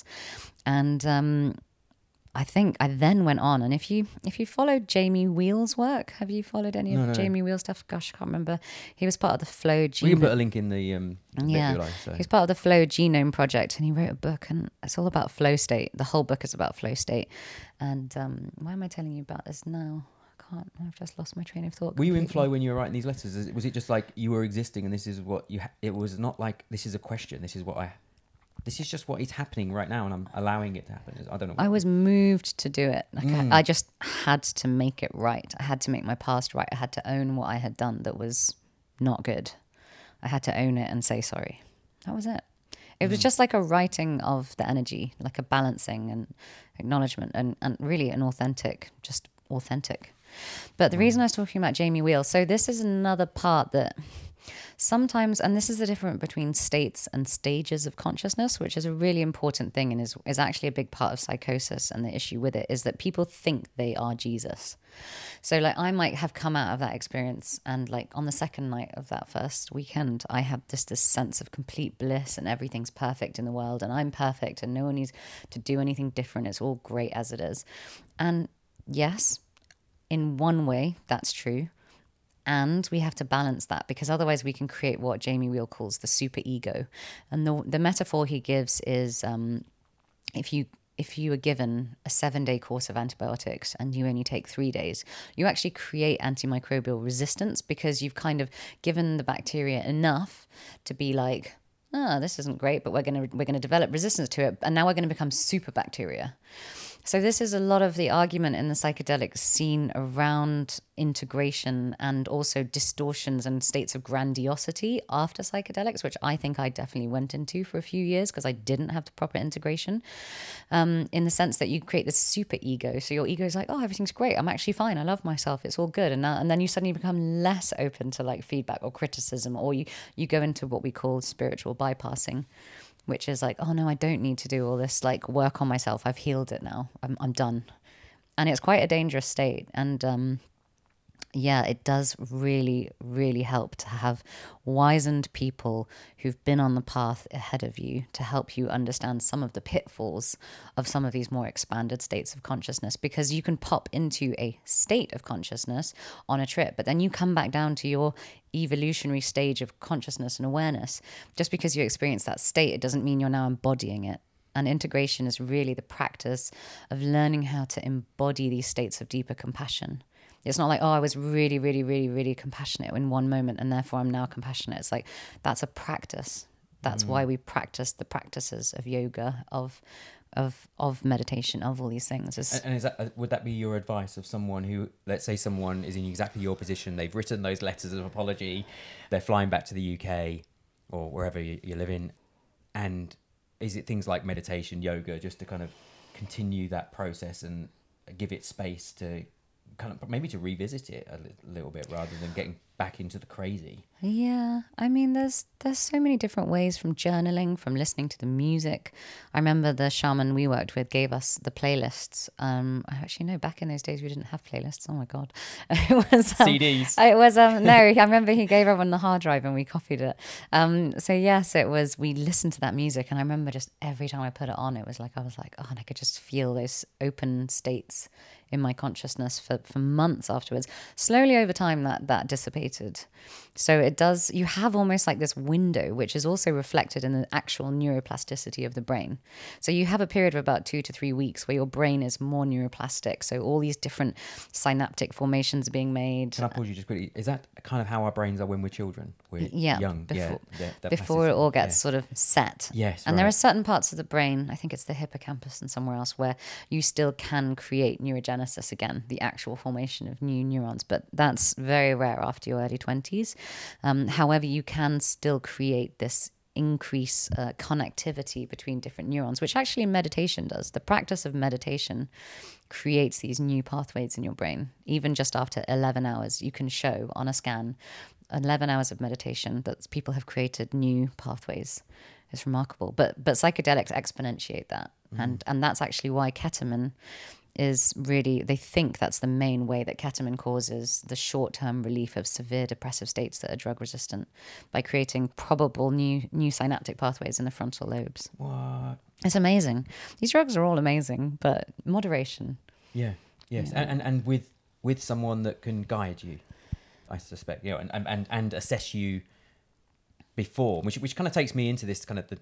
And I think I then went on. And if you followed Jamie Wheel's work, have you followed any of Jamie Wheel's stuff? Gosh, I can't remember. He was part of the Flow Genome. We can put a link in the He's part of the Flow Genome Project, and he wrote a book, and it's all about flow state. The whole book is about flow state. And why am I telling you about this now? I've just lost my train of thought. Were you in flow when you were writing these letters? Was it just like you were existing and this is what it was not like this is a question, this is just what is happening right now and I'm allowing it to happen. I don't know. I was moved to do it. Like I just had to make it right. I had to make my past right. I had to own what I had done that was not good. I had to own it and say sorry. That was it. It was just like a writing of the energy, like a balancing and acknowledgement and really an authentic. But the reason I was talking about Jamie Wheel, so this is another part that sometimes, and this is the difference between states and stages of consciousness, which is a really important thing and is actually a big part of psychosis. And the issue with it is that people think they are Jesus. So like I might have come out of that experience and like on the second night of that first weekend, I had this sense of complete bliss and everything's perfect in the world and I'm perfect and no one needs to do anything different. It's all great as it is. And yes, in one way, that's true. And we have to balance that because otherwise we can create what Jamie Wheel calls the super ego. And the metaphor he gives is if you are given a 7-day course of antibiotics and you only take 3 days, you actually create antimicrobial resistance because you've kind of given the bacteria enough to be like, oh, this isn't great, but we're gonna develop resistance to it, and now we're going to become super bacteria. So this is a lot of the argument in the psychedelic scene around integration and also distortions and states of grandiosity after psychedelics, which I think I definitely went into for a few years because I didn't have the proper integration, in the sense that you create this super ego. So your ego is like, oh, everything's great. I'm actually fine. I love myself. It's all good. And then you suddenly become less open to like feedback or criticism, or you go into what we call spiritual bypassing, which is like, oh no, I don't need to do all this like work on myself. I've healed it now. I'm done. And it's quite a dangerous state. And yeah, it does really, really help to have wizened people who've been on the path ahead of you to help you understand some of the pitfalls of some of these more expanded states of consciousness, because you can pop into a state of consciousness on a trip, but then you come back down to your evolutionary stage of consciousness and awareness. Just because you experience that state, it doesn't mean you're now embodying it. And integration is really the practice of learning how to embody these states of deeper compassion. It's not like, oh, I was really, really, really, really compassionate in one moment and therefore I'm now compassionate. It's like, that's a practice. That's why we practice the practices of yoga, of meditation, of all these things. And is that, would that be your advice of someone who, let's say someone is in exactly your position, they've written those letters of apology, they're flying back to the UK or wherever you live in, and is it things like meditation, yoga, just to kind of continue that process and give it space to kind of maybe to revisit it a little bit rather than getting back into the crazy? Yeah, I mean, there's so many different ways, from journaling, from listening to the music. I remember the shaman we worked with gave us the playlists. I actually know back in those days we didn't have playlists. Oh my god, it was CDs. It was no. I remember he gave everyone the hard drive and we copied it. So yes, it was. We listened to that music, and I remember just every time I put it on, it was like I was like, oh, and I could just feel those open states in my consciousness for months afterwards. Slowly over time that dissipated. So it does, you have almost like this window, which is also reflected in the actual neuroplasticity of the brain. So you have a period of about 2 to 3 weeks where your brain is more neuroplastic. So all these different synaptic formations are being made. Can I pause you just quickly? Is that kind of how our brains are when we're children? We're young. Before it all gets sort of set. Yes. And there are certain parts of the brain, I think it's the hippocampus and somewhere else, where you still can create neurogenesis again, the actual formation of new neurons. But that's very rare after your early 20s. However, you can still create this increase connectivity between different neurons, which actually meditation does. The practice of meditation creates these new pathways in your brain. Even just after 11 hours, you can show on a scan 11 hours of meditation that people have created new pathways. It's remarkable. But psychedelics exponentiate that. And that's actually why ketamine is really, they think that's the main way that ketamine causes the short-term relief of severe depressive states that are drug resistant, by creating probable new synaptic pathways in the frontal lobes. What? It's amazing. These drugs are all amazing, but moderation. Yeah. Yes. Yeah. And with someone that can guide you, I suspect, you know, and assess you before, which kind of takes me into this kind of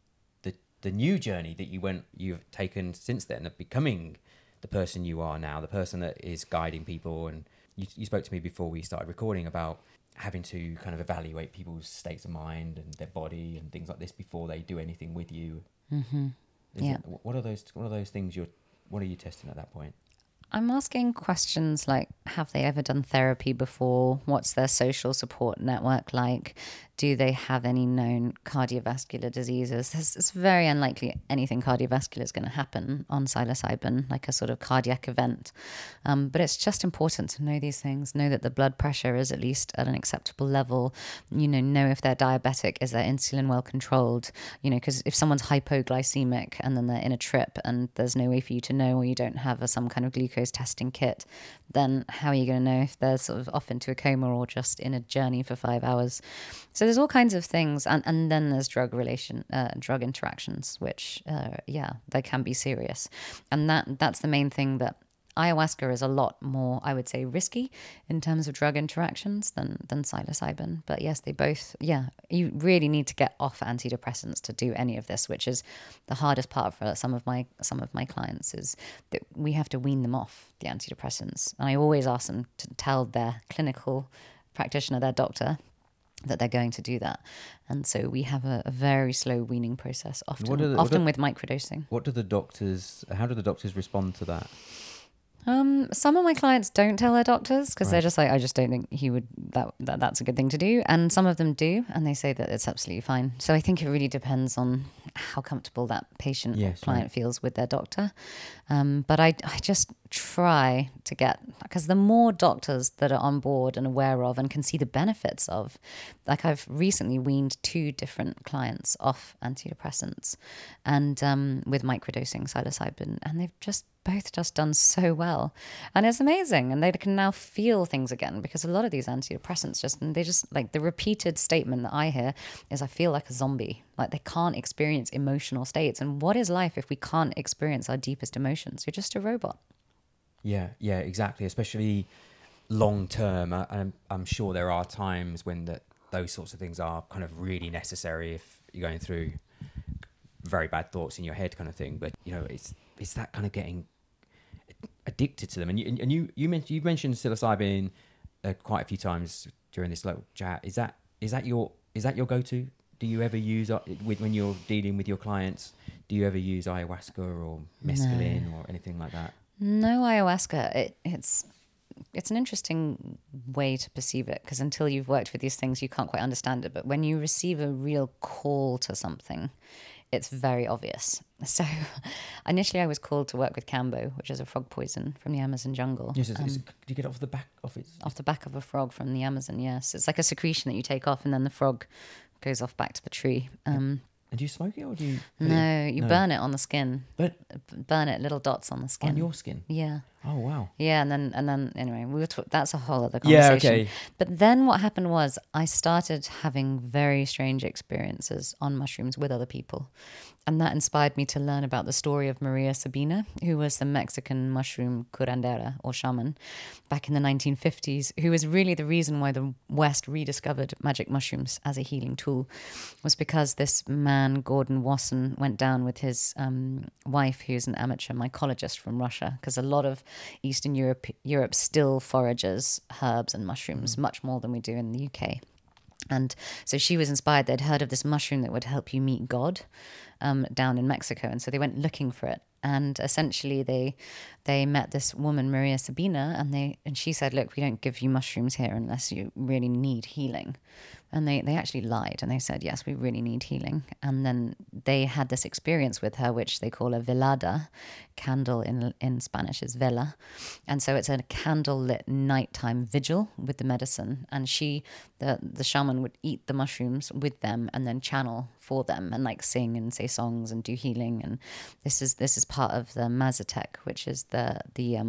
the new journey that you've taken since then, of becoming the person you are now, the person that is guiding people. And you spoke to me before we started recording about having to kind of evaluate people's states of mind and their body and things like this before they do anything with you. Mm-hmm. Yeah. What are those things what are you testing at that point? I'm asking questions like, have they ever done therapy before? What's their social support network like? Do they have any known cardiovascular diseases? It's very unlikely anything cardiovascular is going to happen on psilocybin, like a sort of cardiac event. But it's just important to know these things, know that the blood pressure is at least at an acceptable level, know if they're diabetic, is their insulin well controlled, because if someone's hypoglycemic and then they're in a trip and there's no way for you to know, or you don't have some kind of glucose testing kit, then how are you going to know if they're sort of off into a coma or just in a journey for 5 hours? So there's all kinds of things, and then there's drug interactions, which they can be serious, and that's the main thing. That ayahuasca is a lot more, I would say, risky in terms of drug interactions than psilocybin. But yes, they both, you really need to get off antidepressants to do any of this, which is the hardest part for some of my clients, is that we have to wean them off the antidepressants. And I always ask them to tell their clinical practitioner, their doctor, that they're going to do that. And so we have a very slow weaning process, often with microdosing. How do the doctors respond to that? Some of my clients don't tell their doctors because Right. they're just like, I just don't think he would, that's a good thing to do. And some of them do, and they say that it's absolutely fine. So I think it really depends on how comfortable that patient or client feels with their doctor. But I just try to get, because the more doctors that are on board and aware of and can see the benefits of, like I've recently weaned 2 different clients off antidepressants and with microdosing psilocybin, and they've both done so well, and it's amazing. And they can now feel things again, because a lot of these antidepressants they just like, the repeated statement that I hear is, I feel like a zombie. Like, they can't experience emotional states. And what is life if we can't experience our deepest emotions? You're just a robot. Yeah, exactly. Especially long term. I'm sure there are times when those sorts of things are kind of really necessary if you're going through very bad thoughts in your head, kind of thing. But it's that kind of getting addicted to them. And you mentioned psilocybin quite a few times during this little chat. Is that your go-to? Do you ever use when you're dealing with your clients? Do you ever use ayahuasca or mescaline or anything like that? No, ayahuasca. It's an interesting way to perceive it, because until you've worked with these things, you can't quite understand it. But when you receive a real call to something, it's very obvious. So initially I was called to work with Kambo, which is a frog poison from the Amazon jungle. Yes, do you get it off the back of it? Off the back of a frog from the Amazon, yes. It's like a secretion that you take off, and then the frog goes off back to the tree. And do you smoke it, or do you? Burn it on the skin. But burn it, little dots on the skin. On your skin? Yeah. Oh wow. Yeah, and then anyway, that's a whole other conversation. Yeah, okay. But then what happened was, I started having very strange experiences on mushrooms with other people. And that inspired me to learn about the story of Maria Sabina, who was the Mexican mushroom curandera, or shaman, back in the 1950s, who was really the reason why the West rediscovered magic mushrooms as a healing tool. Was because this man, Gordon Wasson, went down with his wife, who's an amateur mycologist from Russia, because a lot of Eastern Europe still forages herbs and mushrooms, much more than we do in the UK. And so she was inspired. They'd heard of this mushroom that would help you meet God down in Mexico. And so they went looking for it. And essentially they met this woman, Maria Sabina, and she said, look, we don't give you mushrooms here unless you really need healing. And they actually lied, and they said, yes, we really need healing. And then they had this experience with her, which they call a velada. Candle in Spanish is vela. And so it's a candle-lit nighttime vigil with the medicine. And the shaman would eat the mushrooms with them and then channel for them and like sing and say songs and do healing. And this is part of the Mazatec, which is the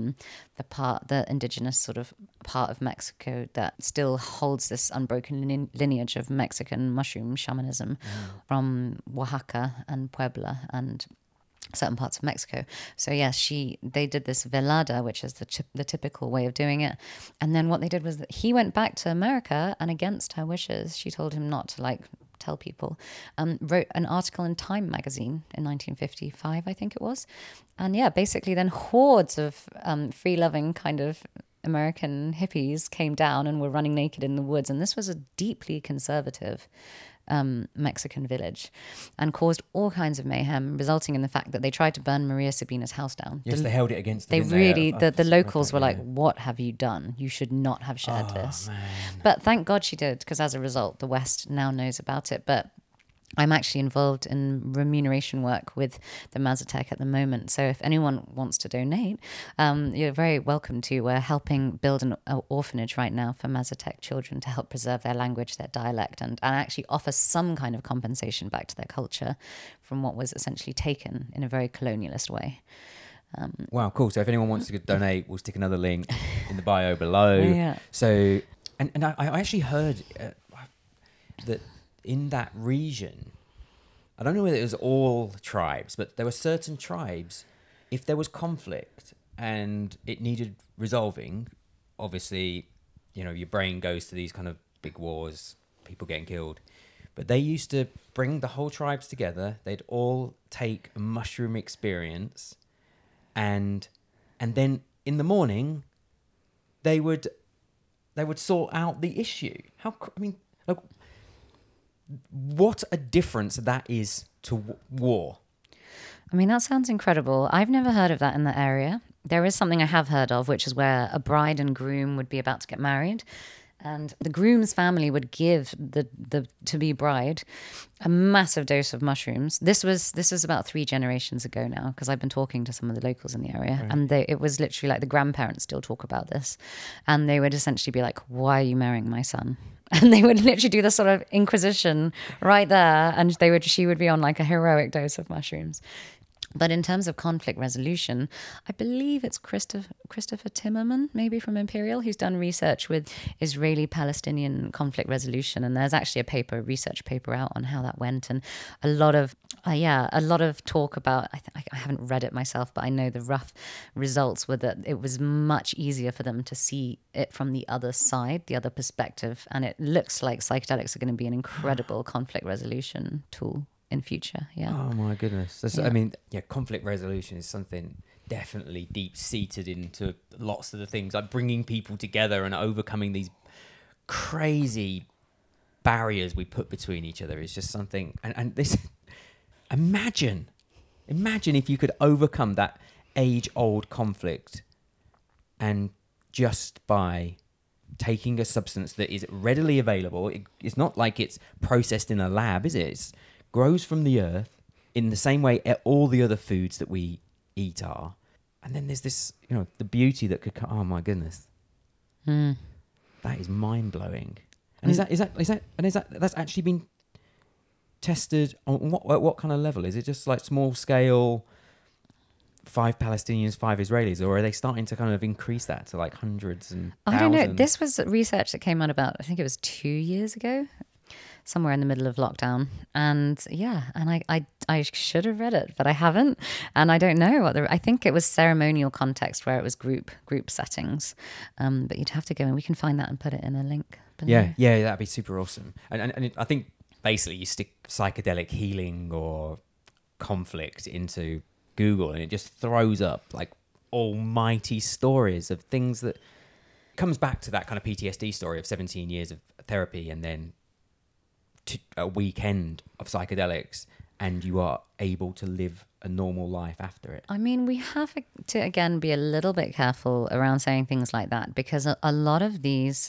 indigenous sort of part of Mexico that still holds this unbroken lineage of Mexican mushroom shamanism from Oaxaca and Puebla and certain parts of Mexico. So yes, they did this velada, which is the typical way of doing it. And then what they did was that he went back to America, and against her wishes, she told him not to tell people, wrote an article in Time magazine in 1955, I think it was. And yeah, basically then hordes of free-loving kind of American hippies came down and were running naked in the woods. And this was a deeply conservative Mexican village, and caused all kinds of mayhem, resulting in the fact that they tried to burn Maria Sabina's house down. Yes, they held it against them. The locals were like, what have you done? You should not have shared this. Man. But thank God she did, because as a result, the West now knows about it. But I'm actually involved in remuneration work with the Mazatec at the moment. So if anyone wants to donate, you're very welcome to. We're helping build an orphanage right now for Mazatec children to help preserve their language, their dialect, and actually offer some kind of compensation back to their culture from what was essentially taken in a very colonialist way. Wow, cool. So if anyone wants to donate, we'll stick another link in the bio below. Yeah. So, and I actually heard that in that region, I don't know whether it was all tribes, but there were certain tribes, if there was conflict and it needed resolving, obviously, your brain goes to these kind of big wars, people getting killed. But they used to bring the whole tribes together. They'd all take a mushroom experience, and then in the morning, they would sort out the issue. what a difference that is to war. I mean, that sounds incredible. I've never heard of that in the area. There is something I have heard of, which is where a bride and groom would be about to get married. And the groom's family would give the to-be bride a massive dose of mushrooms. This was about 3 generations ago now, because I've been talking to some of the locals in the area. Right. And it was literally like the grandparents still talk about this. And they would essentially be like, why are you marrying my son? And they would literally do this sort of inquisition right there. And she would be on like a heroic dose of mushrooms. But in terms of conflict resolution, I believe it's Christopher Timmerman, maybe from Imperial, who's done research with Israeli-Palestinian conflict resolution. And there's actually a research paper out on how that went. And a lot of talk about, I haven't read it myself, but I know the rough results were that it was much easier for them to see it from the other side, the other perspective. And it looks like psychedelics are going to be an incredible conflict resolution tool in future. Yeah. Oh my goodness. I mean, conflict resolution is something definitely deep seated into lots of the things, like bringing people together and overcoming these crazy barriers we put between each other is just something. And this, imagine if you could overcome that age-old conflict, and just by taking a substance that is readily available. It's not like it's processed in a lab, is it? It's grows from the earth in the same way all the other foods that we eat are. And then there's this, the beauty that could come. Oh my goodness. That is mind blowing. And is that's actually been tested on what kind of level? Is it just like small scale, 5 Palestinians, 5 Israelis, or are they starting to kind of increase that to like hundreds and thousands? I don't know. This was research that came out about, I think it was 2 years ago, somewhere in the middle of lockdown. And I should have read it, but I haven't. And I don't know I think it was ceremonial context where it was group settings. But you'd have to go, and we can find that and put it in a link below. Yeah, that'd be super awesome. And I think basically you stick psychedelic healing or conflict into Google and it just throws up like almighty stories of things that comes back to that kind of PTSD story of 17 years of therapy and then a weekend of psychedelics, and you are able to live a normal life after it. I mean, we have to, again, be a little bit careful around saying things like that, because a lot of these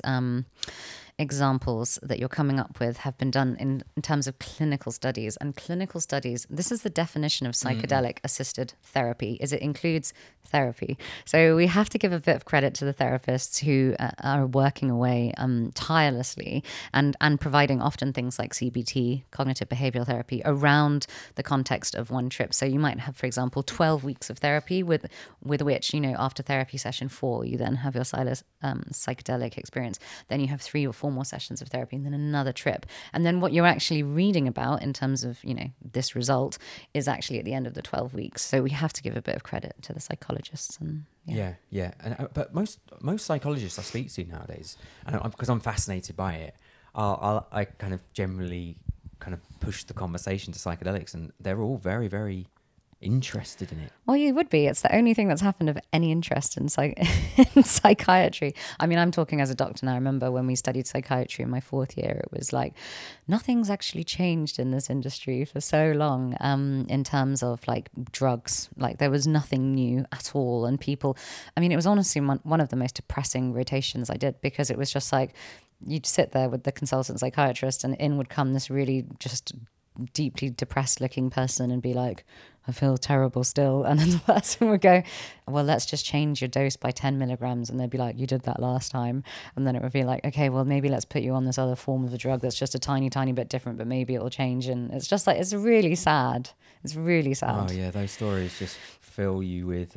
examples that you're coming up with have been done in terms of clinical studies. And clinical studies, this is the definition of psychedelic assisted therapy, is it includes therapy. So we have to give a bit of credit to the therapists who are working away tirelessly and providing often things like CBT, cognitive behavioral therapy, around the context of one trip. So you might have, for example, 12 weeks of therapy with which, after therapy session 4, you then have your psychedelic experience. Then you have 3 or 4 more sessions of therapy and then another trip. And then what you're actually reading about in terms of, this result is actually at the end of the 12 weeks. So we have to give a bit of credit to the psychologists. And yeah. And but most psychologists I speak to nowadays, and because I'm fascinated by it, I kind of generally kind of push the conversation to psychedelics, and they're all very, very interested in it. Well, you would be. It's the only thing that's happened of any interest in psychiatry. I mean, I'm talking as a doctor now. I remember when we studied psychiatry in my 4th year, it was like nothing's actually changed in this industry for so long in terms of like drugs. Like there was nothing new at all. And people, I mean, it was honestly one of the most depressing rotations I did, because it was just like you'd sit there with the consultant psychiatrist and in would come this really just deeply depressed looking person and be like, I feel terrible still. And then the person would go, well, let's just change your dose by 10 milligrams. And they'd be like, you did that last time. And then it would be like, okay, well, maybe let's put you on this other form of a drug that's just a tiny, tiny bit different, but maybe it'll change. And it's just like, it's really sad. It's really sad. Oh yeah, those stories just fill you with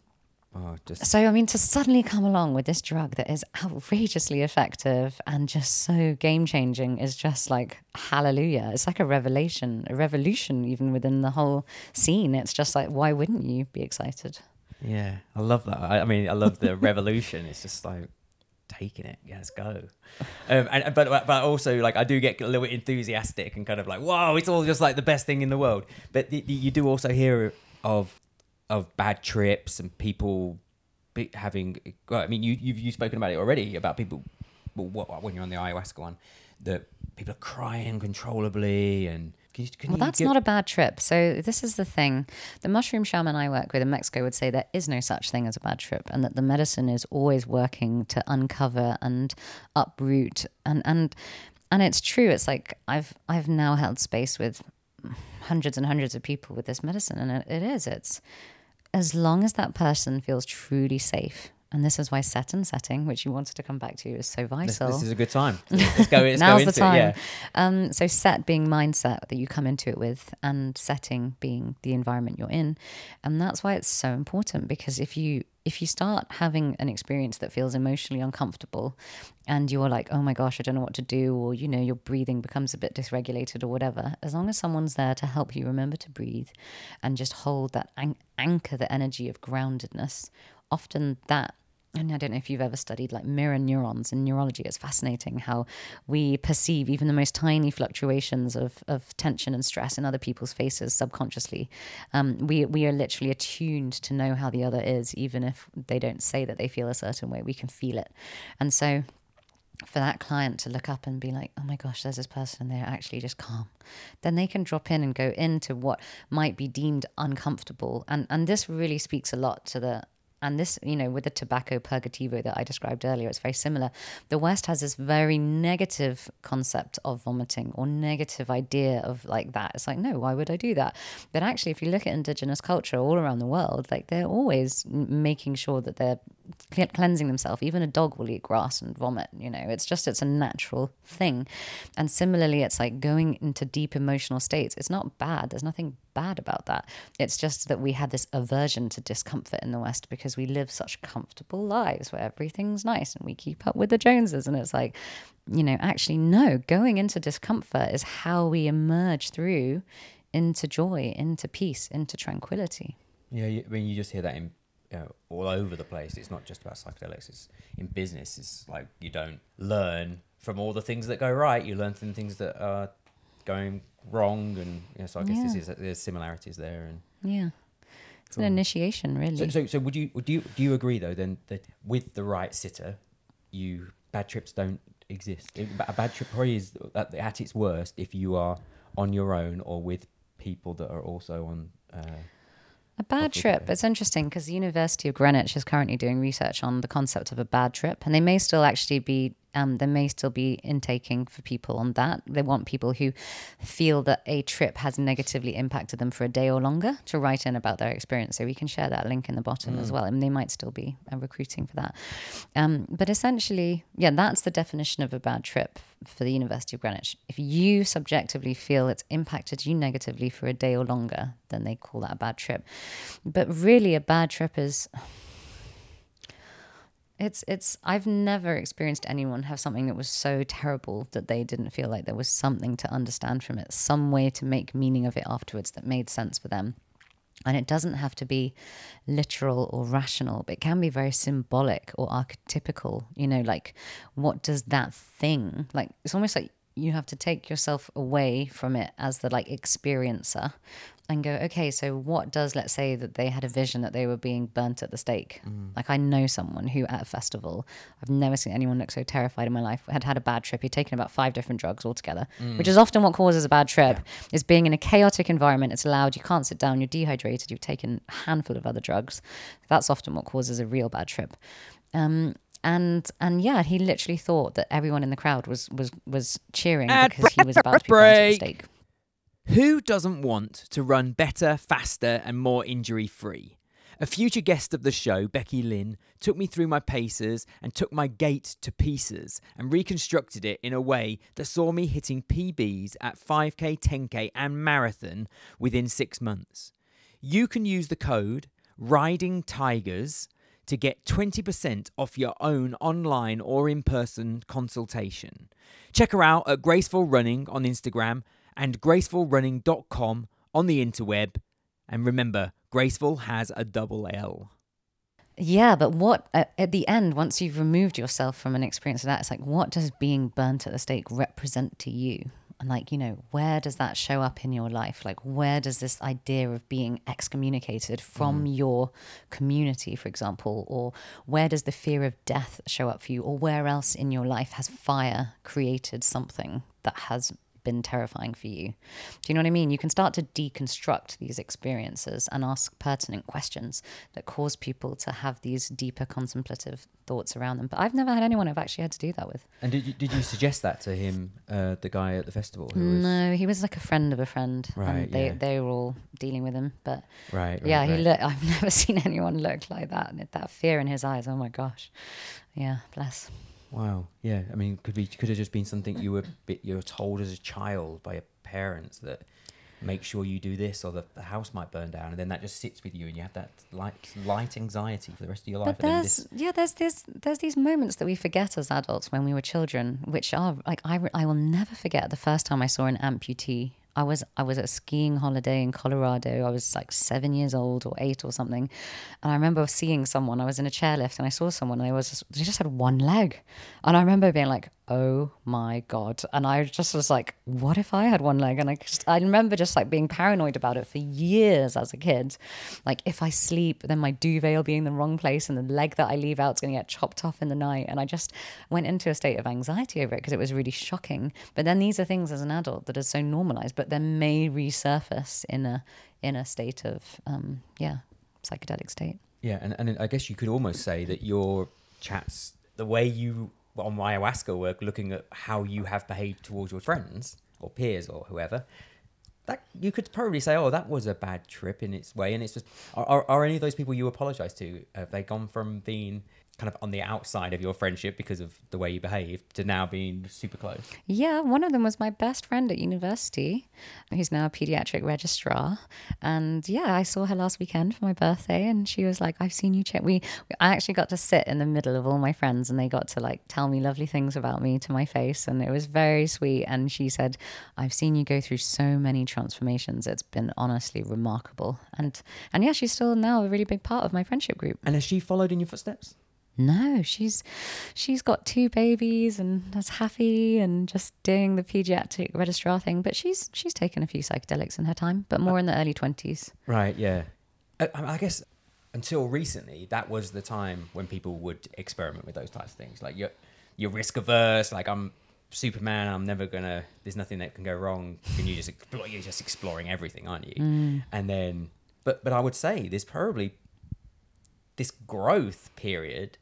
So, I mean, to suddenly come along with this drug that is outrageously effective and just so game-changing is just like, hallelujah. It's like a revolution even within the whole scene. It's just like, why wouldn't you be excited? Yeah, I love that. I mean, I love the revolution. It's just like, taking it, yeah, let's go. But also, like, I do get a little bit enthusiastic and kind of like, whoa, it's all just like the best thing in the world. But you do also hear of bad trips and people having. Well, I mean, you've spoken about it already about people. Well, when you're on the ayahuasca one, that people are crying uncontrollably, and Well, that's not a bad trip. So this is the thing. The mushroom shaman I work with in Mexico would say there is no such thing as a bad trip, and that the medicine is always working to uncover and uproot. And it's true. It's like I've now held space with hundreds and hundreds of people with this medicine, and it's as long as that person feels truly safe. And this is why set and setting, which you wanted to come back to, is so vital. This is a good time. Let's go Now's into the time. it. Yeah. So set being mindset that you come into it with, and setting being the environment you're in. And that's why it's so important, because if you start having an experience that feels emotionally uncomfortable, and you're like, oh my gosh, I don't know what to do, or your breathing becomes a bit dysregulated or whatever, as long as someone's there to help you remember to breathe and just hold that anchor the energy of groundedness, often that. And I don't know if you've ever studied like mirror neurons in neurology. It's fascinating how we perceive even the most tiny fluctuations of tension and stress in other people's faces subconsciously. We are literally attuned to know how the other is, even if they don't say that they feel a certain way. We can feel it. And so for that client to look up and be like, oh my gosh, there's this person and they're actually just calm, then they can drop in and go into what might be deemed uncomfortable. And this really speaks a lot to the... And this, with the tobacco purgativo that I described earlier, it's very similar. The West has this very negative concept of vomiting, or negative idea of like that. It's like, no, why would I do that? But actually, if you look at indigenous culture all around the world, like they're always making sure that they're cleansing themselves. Even a dog will eat grass and vomit, it's a natural thing. And similarly, it's like going into deep emotional states. It's not bad. There's nothing bad about that. It's just that we had this aversion to discomfort in the West because we live such comfortable lives where everything's nice and we keep up with the Joneses. And it's like, actually, no, going into discomfort is how we emerge through into joy, into peace, into tranquility. Yeah, you just hear that in all over the place. It's not just about psychedelics. It's in business. It's like you don't learn from all the things that go right. You learn from things that are going wrong, and so I guess there's similarities there. And yeah, it's an initiation, really. So would you agree though then that with the right sitter, bad trips don't exist? A bad trip probably is at its worst if you are on your own or with people that are also on. A bad trip. It's interesting because the University of Greenwich is currently doing research on the concept of a bad trip, and they may still actually be intaking for people on that. They want people who feel that a trip has negatively impacted them for a day or longer to write in about their experience. So we can share that link in the bottom as well. And they might still be recruiting for that. But essentially, that's the definition of a bad trip for the University of Greenwich. If you subjectively feel it's impacted you negatively for a day or longer, then they call that a bad trip. But really, a bad trip is... I've never experienced anyone have something that was so terrible that they didn't feel like there was something to understand from it, some way to make meaning of it afterwards that made sense for them. And it doesn't have to be literal or rational, but it can be very symbolic or archetypical, like what does that thing, like it's almost like you have to take yourself away from it as the experiencer and go, okay, so what does, let's say that they had a vision that they were being burnt at the stake. Like I know someone who at a festival, I've never seen anyone look so terrified in my life, had a bad trip. He'd taken about 5 different drugs altogether, which is often what causes a bad trip, is being in a chaotic environment. It's loud, you can't sit down, you're dehydrated, you've taken a handful of other drugs. That's often what causes a real bad trip. And he literally thought that everyone in the crowd was cheering because he was about to be burnt at the stake. Who doesn't want to run better, faster, and more injury-free? A future guest of the show, Becky Lynn, took me through my paces and took my gait to pieces and reconstructed it in a way that saw me hitting PBs at 5K, 10K, and marathon within 6 months. You can use the code RIDINGTIGERS to get 20% off your own online or in-person consultation. Check her out at Graceful Running on Instagram and gracefulrunning.com on the interweb. And remember, Graceful has a double L. Yeah, but what, at the end, once you've removed yourself from an experience of that, it's like, what does being burnt at the stake represent to you? And like, you know, where does that show up in your life? Like, where does this idea of being excommunicated from your community, for example, or where does the fear of death show up for you? Or where else in your life has fire created something that has been terrifying for you? Do you know what I mean? You can start to deconstruct these experiences and ask pertinent questions that cause people to have these deeper contemplative thoughts around them. But I've never had anyone I've actually had to do that with. And did you suggest that to him, the guy at the festival? No, he was like a friend of a friend. Right, and they were all dealing with him. But right, yeah, right. I've never seen anyone look like that. That fear in his eyes. Oh my gosh. Yeah, bless. Wow. Yeah. I mean, could have just been something you were told as a child by your parents that make sure you do this, or the house might burn down, and then that just sits with you, and you have that light anxiety for the rest of your life. But there's these moments that we forget as adults when we were children, which are like I will never forget the first time I saw an amputee. I was at a skiing holiday in Colorado. I was like 7 years old or 8 or something. And I remember seeing someone, I was in a chairlift and I saw someone and they just had one leg. And I remember being like, oh my God. And I just was like, what if I had one leg? And I remember just like being paranoid about it for years as a kid. Like if I sleep, then my duvet will be in the wrong place and the leg that I leave out is going to get chopped off in the night. And I just went into a state of anxiety over it because it was really shocking. But then these are things as an adult that are so normalized, but then may resurface in a state of, psychedelic state. Yeah. And I guess you could almost say that your chats, the way you on ayahuasca work, looking at how you have behaved towards your friends or peers or whoever, that you could probably say, oh, that was a bad trip in its way. And it's just, are any of those people you apologize to, have they gone from being kind of on the outside of your friendship because of the way you behaved to now being super close? Yeah, one of them was my best friend at university, who's now a pediatric registrar. And yeah, I saw her last weekend for my birthday and she was like, I've seen you check. I actually got to sit in the middle of all my friends and they got to like tell me lovely things about me to my face. And it was very sweet. And she said, I've seen you go through so many transformations. It's been honestly remarkable. And yeah, she's still now a really big part of my friendship group. And has she followed in your footsteps? No, she's got 2 babies and that's happy and just doing the pediatric registrar thing. But she's taken a few psychedelics in her time, but more in the early 20s. Right, yeah. I guess until recently, that was the time when people would experiment with those types of things. Like you're risk averse. Like I'm Superman. I'm never gonna. There's nothing that can go wrong. And you just explore. You're just exploring everything, aren't you? And then, but I would say there's probably this growth period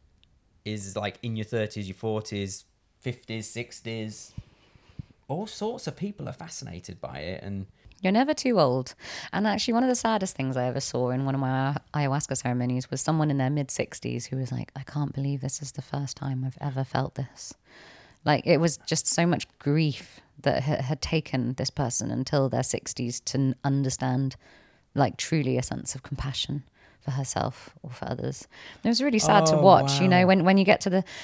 is like in your 30s, your 40s, 50s, 60s. All sorts of people are fascinated by it. And you're never too old. And actually, one of the saddest things I ever saw in one of my ayahuasca ceremonies was someone in their mid-60s who was like, I can't believe this is the first time I've ever felt this. Like, it was just so much grief that had taken this person until their 60s to understand, like, truly a sense of compassion for herself or for others. And it was really sad to watch, wow. You know, when you get to the...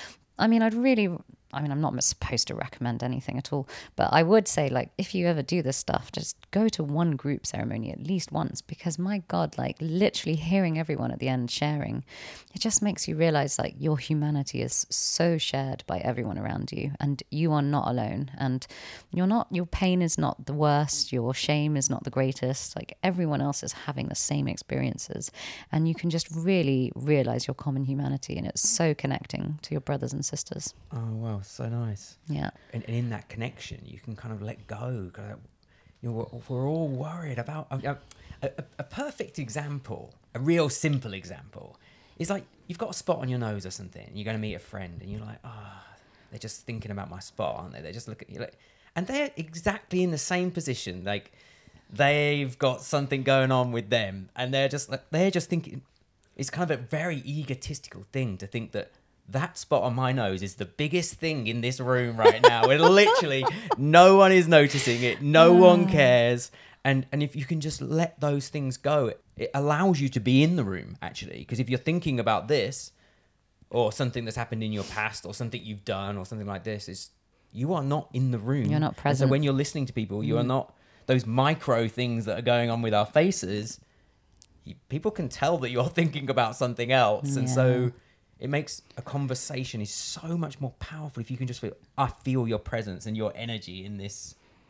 I'm not supposed to recommend anything at all, but I would say, like, if you ever do this stuff, just go to one group ceremony at least once, because my God, like, literally hearing everyone at the end sharing, it just makes you realize, like, your humanity is so shared by everyone around you, and you are not alone, and your pain is not the worst, your shame is not the greatest, like, everyone else is having the same experiences, and you can just really realize your common humanity, and it's so connecting to your brothers and sisters. Oh, wow. So nice. Yeah. And in that connection, you can kind of let go. We're all worried about... A perfect example, a real simple example, is like you've got a spot on your nose or something. You're going to meet a friend and you're like, they're just thinking about my spot, aren't they? They just look at you like... And they're exactly in the same position. Like, they've got something going on with them. And they're just thinking... It's kind of a very egotistical thing to think that spot on my nose is the biggest thing in this room right now. Where literally no one is noticing it. No one cares. And if you can just let those things go, it allows you to be in the room, actually. Because if you're thinking about this or something that's happened in your past or something you've done or something like this, you are not in the room. You're not present. And so when you're listening to people, you are not... Those micro things that are going on with our faces, people can tell that you're thinking about something else. And so... It makes a conversation is so much more powerful if you can just feel, I feel your presence and your energy in this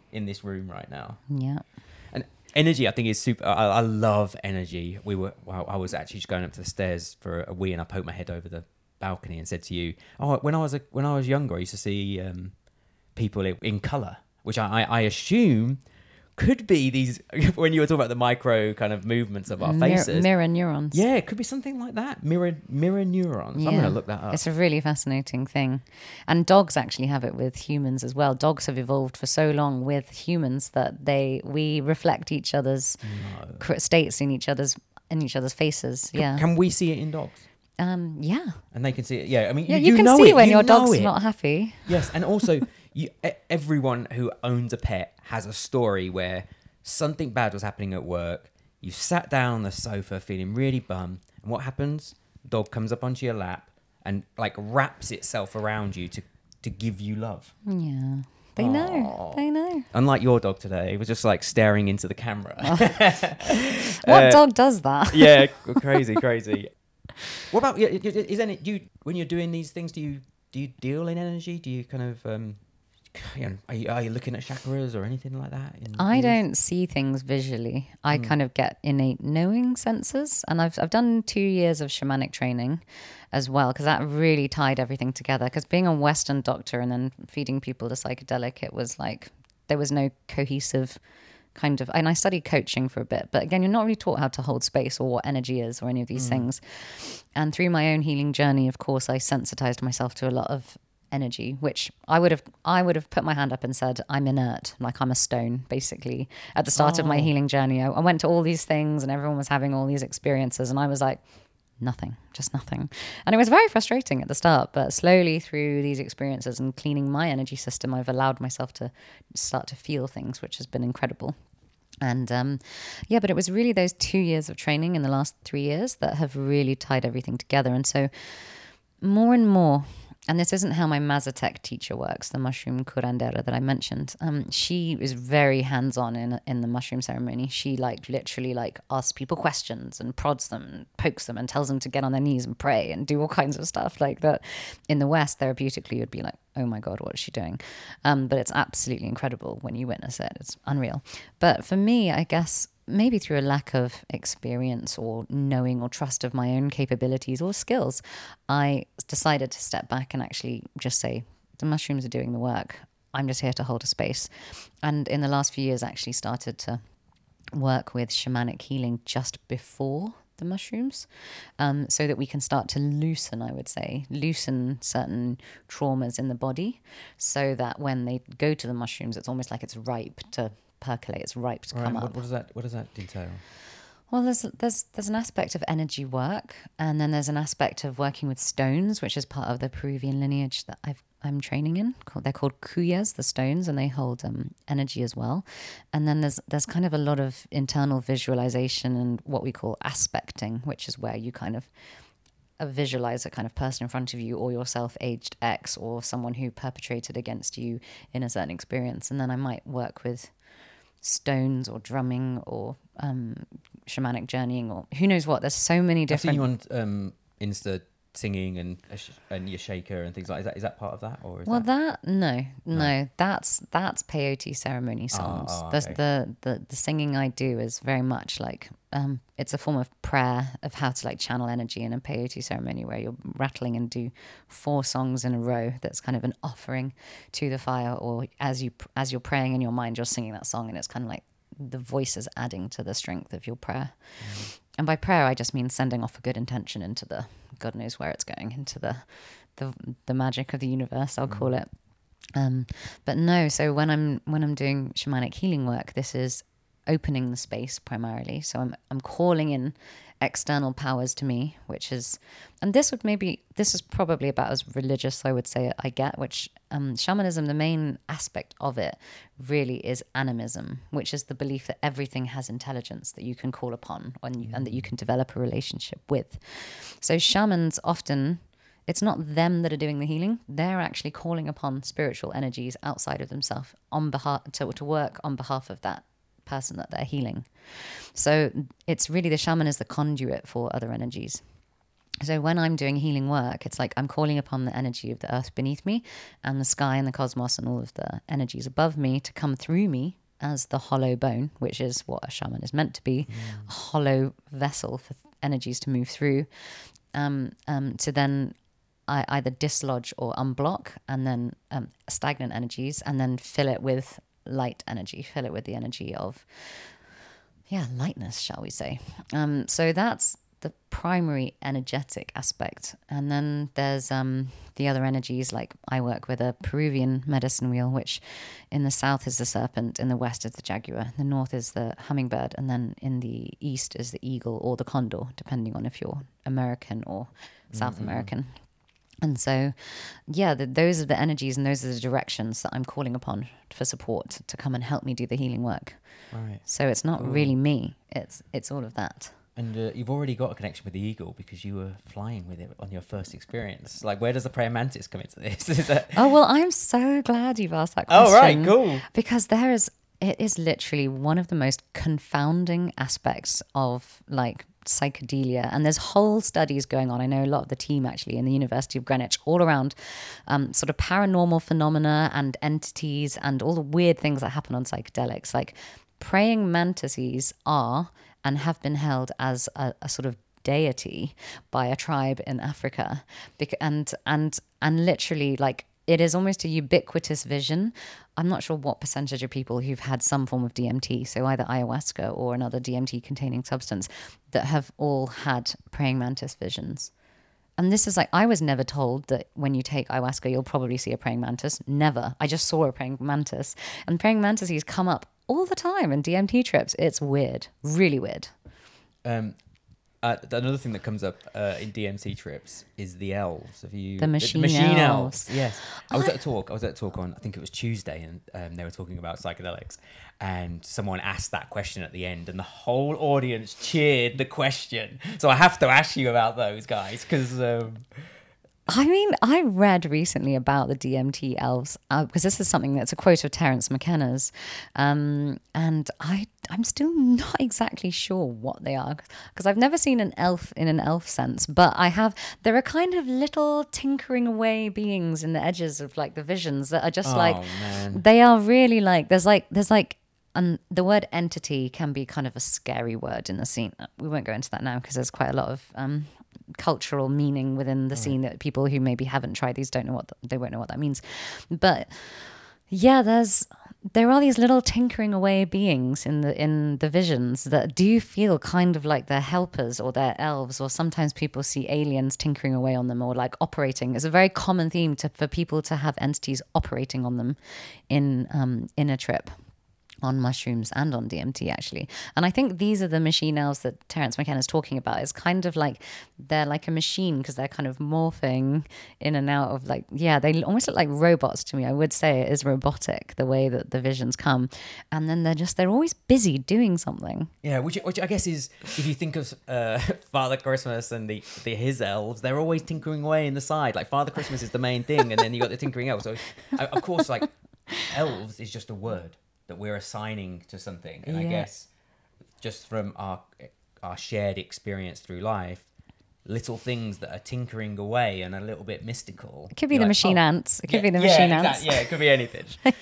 in this room right now. Yeah. And energy, I think, is super. I love energy. I was actually just going up to the stairs for a wee, and I poked my head over the balcony and said to you, "Oh, when I was younger, I used to see people in color, which I assume could be these when you were talking about the micro kind of movements of our faces, mirror neurons. Yeah, it could be something like that. Mirror neurons. Yeah. I'm going to look that up. It's a really fascinating thing, and dogs actually have it with humans as well. Dogs have evolved for so long with humans that we reflect each other's states in each other's faces. Yeah. Can we see it in dogs? Yeah. And they can see it. Yeah. I mean, you can see when your dog's it. not happy. Yes, and also everyone who owns a pet has a story where something bad was happening at work. You sat down on the sofa feeling really bummed, and what happens? Dog comes up onto your lap and like wraps itself around you to give you love. Yeah. They know. Unlike your dog today, it was just like staring into the camera. What dog does that? Yeah, crazy. What about when you're doing these things? Do you deal in energy? Do you kind of are you looking at chakras or anything like that? I don't see things visually. I kind of get innate knowing senses, and I've done 2 years of shamanic training as well, because that really tied everything together. Because being a Western doctor and then feeding people to psychedelic, it was like there was no cohesive kind of, and I studied coaching for a bit, but again, you're not really taught how to hold space or what energy is or any of these things. And through my own healing journey, of course, I sensitized myself to a lot of energy, which I would have put my hand up and said, I'm inert, like I'm a stone, basically. At the start of my healing journey, I went to all these things and everyone was having all these experiences, and I was like, nothing, just nothing. And it was very frustrating at the start, but slowly through these experiences and cleaning my energy system, I've allowed myself to start to feel things, which has been incredible. And but it was really those 2 years of training in the last 3 years that have really tied everything together. And so more and more, and this isn't how my Mazatec teacher works, the mushroom curandera that I mentioned. She is very hands-on in the mushroom ceremony. She literally asks people questions and prods them and pokes them and tells them to get on their knees and pray and do all kinds of stuff like that. In the West, therapeutically, you'd be like, oh my God, what is she doing? But it's absolutely incredible when you witness it. It's unreal. But for me, I guess maybe through a lack of experience or knowing or trust of my own capabilities or skills, I decided to step back and actually just say, the mushrooms are doing the work. I'm just here to hold a space. And in the last few years, I actually started to work with shamanic healing just before the mushrooms, so that we can start to loosen certain traumas in the body, so that when they go to the mushrooms, it's almost like it's ripe to percolate, it's ripe to come up. What does that entail? Well, there's an aspect of energy work, and then there's an aspect of working with stones, which is part of the Peruvian lineage that I'm training in. They're called cuyas, the stones, and they hold energy as well. And then there's kind of a lot of internal visualization and what we call aspecting, which is where you kind of visualize a kind of person in front of you, or yourself aged X, or someone who perpetrated against you in a certain experience. And then I might work with stones or drumming or shamanic journeying or who knows what. There's so many different. I've seen you on Insta singing and your shaker and things like that. Is that part of that, or is no, that's peyote ceremony songs. Okay. The singing I do is very much like it's a form of prayer of how to channel energy in a peyote ceremony, where you're rattling and do 4 songs in a row. That's kind of an offering to the fire, or as you're praying in your mind, you're singing that song, and it's kind of like the voice is adding to the strength of your prayer. And by prayer, I just mean sending off a good intention into the God knows where it's going, into the magic of the universe, I'll call it. But no, so when I'm doing shamanic healing work, this is opening the space primarily. So I'm calling in external powers to me, which is, and this is probably about as religious, I would say, I get, which shamanism, the main aspect of it really is animism, which is the belief that everything has intelligence that you can call upon and that you can develop a relationship with. So shamans often, it's not them that are doing the healing. They're actually calling upon spiritual energies outside of themselves on behalf to work on behalf of that person that they're healing. So it's really the shaman is the conduit for other energies. So when I'm doing healing work, it's like I'm calling upon the energy of the earth beneath me and the sky and the cosmos and all of the energies above me to come through me as the hollow bone, which is what a shaman is meant to be, a hollow vessel for energies to move through, to then I either dislodge or unblock, and then stagnant energies, and then fill it with light energy, fill it with the energy of, lightness, shall we say. So that's the primary energetic aspect. And then there's the other energies, like I work with a Peruvian medicine wheel, which in the south is the serpent, in the west is the jaguar, the north is the hummingbird, and then in the east is the eagle or the condor, depending on if you're American or South American. And so, those are the energies and those are the directions that I'm calling upon for support to come and help me do the healing work. Right. So it's not really me, it's all of that. And you've already got a connection with the eagle because you were flying with it on your first experience. Like, where does the praying mantis come into this? Oh, well, I'm so glad you've asked that question. Oh, right, cool. Because it is literally one of the most confounding aspects of like psychedelia. And there's whole studies going on. I know a lot of the team actually in the University of Greenwich all around sort of paranormal phenomena and entities and all the weird things that happen on psychedelics. Like praying mantises are and have been held as a sort of deity by a tribe in Africa, and literally like it is almost a ubiquitous vision. I'm not sure what percentage of people who've had some form of DMT, so either ayahuasca or another DMT containing substance, that have all had praying mantis visions. And this is like, I was never told that when you take ayahuasca, you'll probably see a praying mantis. Never. I just saw a praying mantis. And praying mantises come up all the time in DMT trips. It's weird. Really weird. Another thing that comes up in DMT trips is the elves. The machine elves. Yes. I was at a talk on, I think it was Tuesday, and they were talking about psychedelics. And someone asked that question at the end, and the whole audience cheered the question. So I have to ask you about those guys, because... I mean, I read recently about the DMT elves because this is something that's a quote of Terence McKenna's, and I'm still not exactly sure what they are because I've never seen an elf in an elf sense, but there are kind of little tinkering away beings in the edges of like the visions that are just man. They are really like there's like the word entity can be kind of a scary word in the scene. We won't go into that now because there's quite a lot of cultural meaning within the scene that people who maybe haven't tried these won't know what that means. But yeah, there are these little tinkering away beings in the visions that do feel kind of like they're helpers or they're elves, or sometimes people see aliens tinkering away on them or like operating. It's a very common theme for people to have entities operating on them in a trip. On mushrooms and on DMT actually. And I think these are the machine elves that Terence McKenna is talking about. It's kind of like they're like a machine because they're kind of morphing in and out of like, they almost look like robots to me. I would say it is robotic the way that the visions come. And then they're always busy doing something. Yeah, which I guess is, if you think of Father Christmas and his elves, they're always tinkering away in the side. Like Father Christmas is the main thing, and then you got the tinkering elves. So of course, like elves is just a word that we're assigning to something. And I guess just from our shared experience through life, little things that are tinkering away and a little bit mystical. It could be the machine ants. It could be the machine ants. Yeah, it could be anything.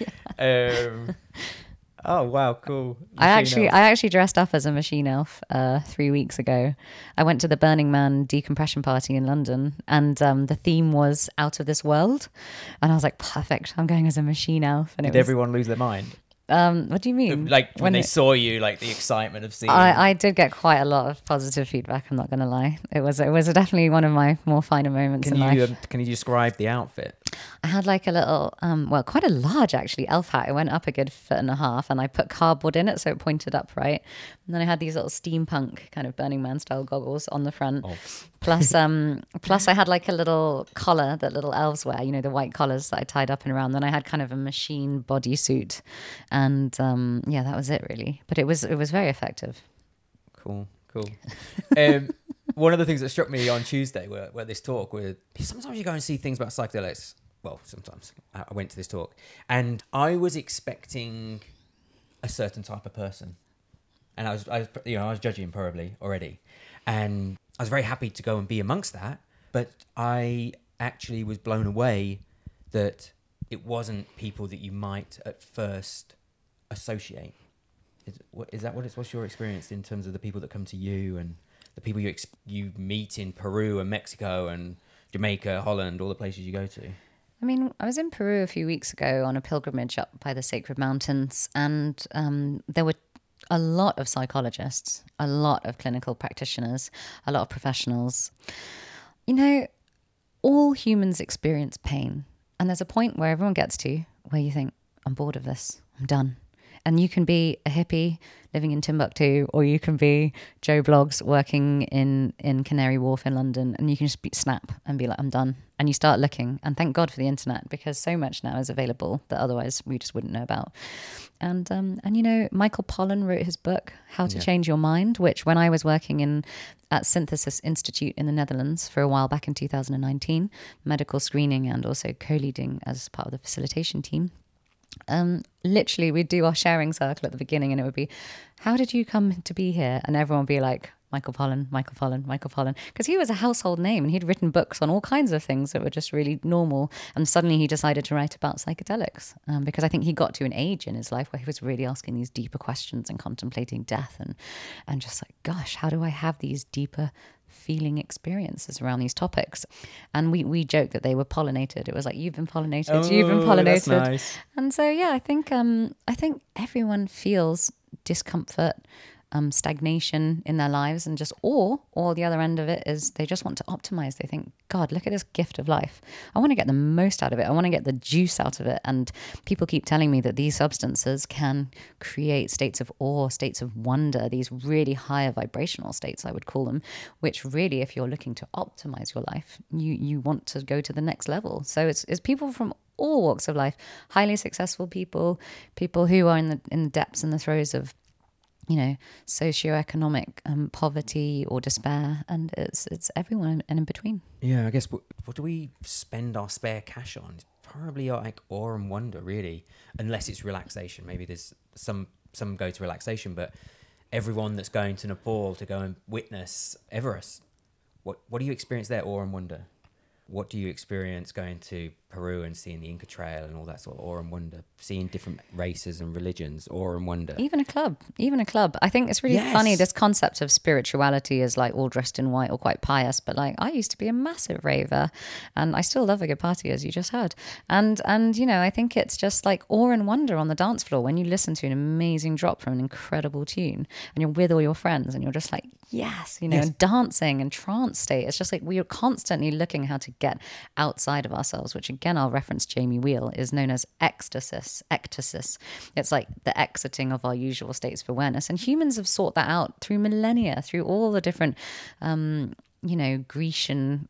Oh, wow, cool. I actually dressed up as a machine elf 3 weeks ago. I went to the Burning Man decompression party in London, and the theme was out of this world. And I was like, perfect, I'm going as a machine elf. And Did everyone lose their mind? What do you mean? Like when they saw you, like the excitement of seeing. I did get quite a lot of positive feedback. I'm not going to lie. It was definitely one of my more finer moments in life. Can you describe the outfit? I had like a little, quite a large actually elf hat. It went up a good 1.5 feet, and I put cardboard in it so it pointed upright. And then I had these little steampunk kind of Burning Man style goggles on the front. Oh. Plus I had like a little collar that little elves wear, the white collars that I tied up and around. Then I had kind of a machine bodysuit, and that was it really. But it was very effective. Cool. One of the things that struck me on Tuesday where this talk, where sometimes you go and see things about psychedelics. Well, sometimes I went to this talk and I was expecting a certain type of person, and I was judging probably already. And I was very happy to go and be amongst that, but I actually was blown away that it wasn't people that you might at first associate. Is that what's your experience in terms of the people that come to you and the people you meet in Peru and Mexico and Jamaica, Holland, all the places you go to? I mean, I was in Peru a few weeks ago on a pilgrimage up by the Sacred Mountains, and there were a lot of psychologists, a lot of clinical practitioners, a lot of professionals. You know, all humans experience pain. And there's a point where everyone gets to where you think, I'm bored of this, I'm done. And you can be a hippie living in Timbuktu, or you can be Joe Bloggs working in Canary Wharf in London, and you can just snap and be like, I'm done. And you start looking, and thank God for the internet, because so much now is available that otherwise we just wouldn't know about. And you know, Michael Pollan wrote his book, How to Change Your Mind, which when I was working at Synthesis Institute in the Netherlands for a while back in 2019, medical screening and also co-leading as part of the facilitation team, literally we'd do our sharing circle at the beginning, and it would be, how did you come to be here? And everyone would be like, Michael Pollan, Michael Pollan, Michael Pollan, because he was a household name and he'd written books on all kinds of things that were just really normal. And suddenly he decided to write about psychedelics, because I think he got to an age in his life where he was really asking these deeper questions and contemplating death and just like, gosh, how do I have these deeper feeling experiences around these topics? And we joked that they were pollinated. It was like, you've been pollinated, you've been pollinated. That's nice. And so yeah, I think everyone feels discomfort, stagnation in their lives, and just or the other end of it is they just want to optimize. They think, God, look at this gift of life. I want to get the most out of it. I want to get the juice out of it. And people keep telling me that these substances can create states of awe, states of wonder, these really higher vibrational states, I would call them, which really, if you're looking to optimize your life, you want to go to the next level. So it's people from all walks of life, highly successful people who are in the depths and the throes of, you know, socioeconomic poverty or despair, and it's everyone and in between. Yeah, I guess what do we spend our spare cash on? It's probably like awe and wonder, really, unless it's relaxation. Maybe there's some go to relaxation, but everyone that's going to Nepal to go and witness Everest, what do you experience there? Awe and wonder. What do you experience going to Peru and seeing the Inca Trail and all that sort of awe and wonder, seeing different races and religions, awe and wonder? Even a club. I think it's really funny, this concept of spirituality is like all dressed in white or quite pious, but like I used to be a massive raver and I still love a good party, as you just heard. And you know, I think it's just like awe and wonder on the dance floor when you listen to an amazing drop from an incredible tune and you're with all your friends and you're just like, yes, you know, and dancing and trance state. It's just like we are constantly looking how to get outside of ourselves, which again, I'll reference Jamie Wheal, is known as ectasis. It's like the exiting of our usual states of awareness. And humans have sought that out through millennia, through all the different, you know, Grecian,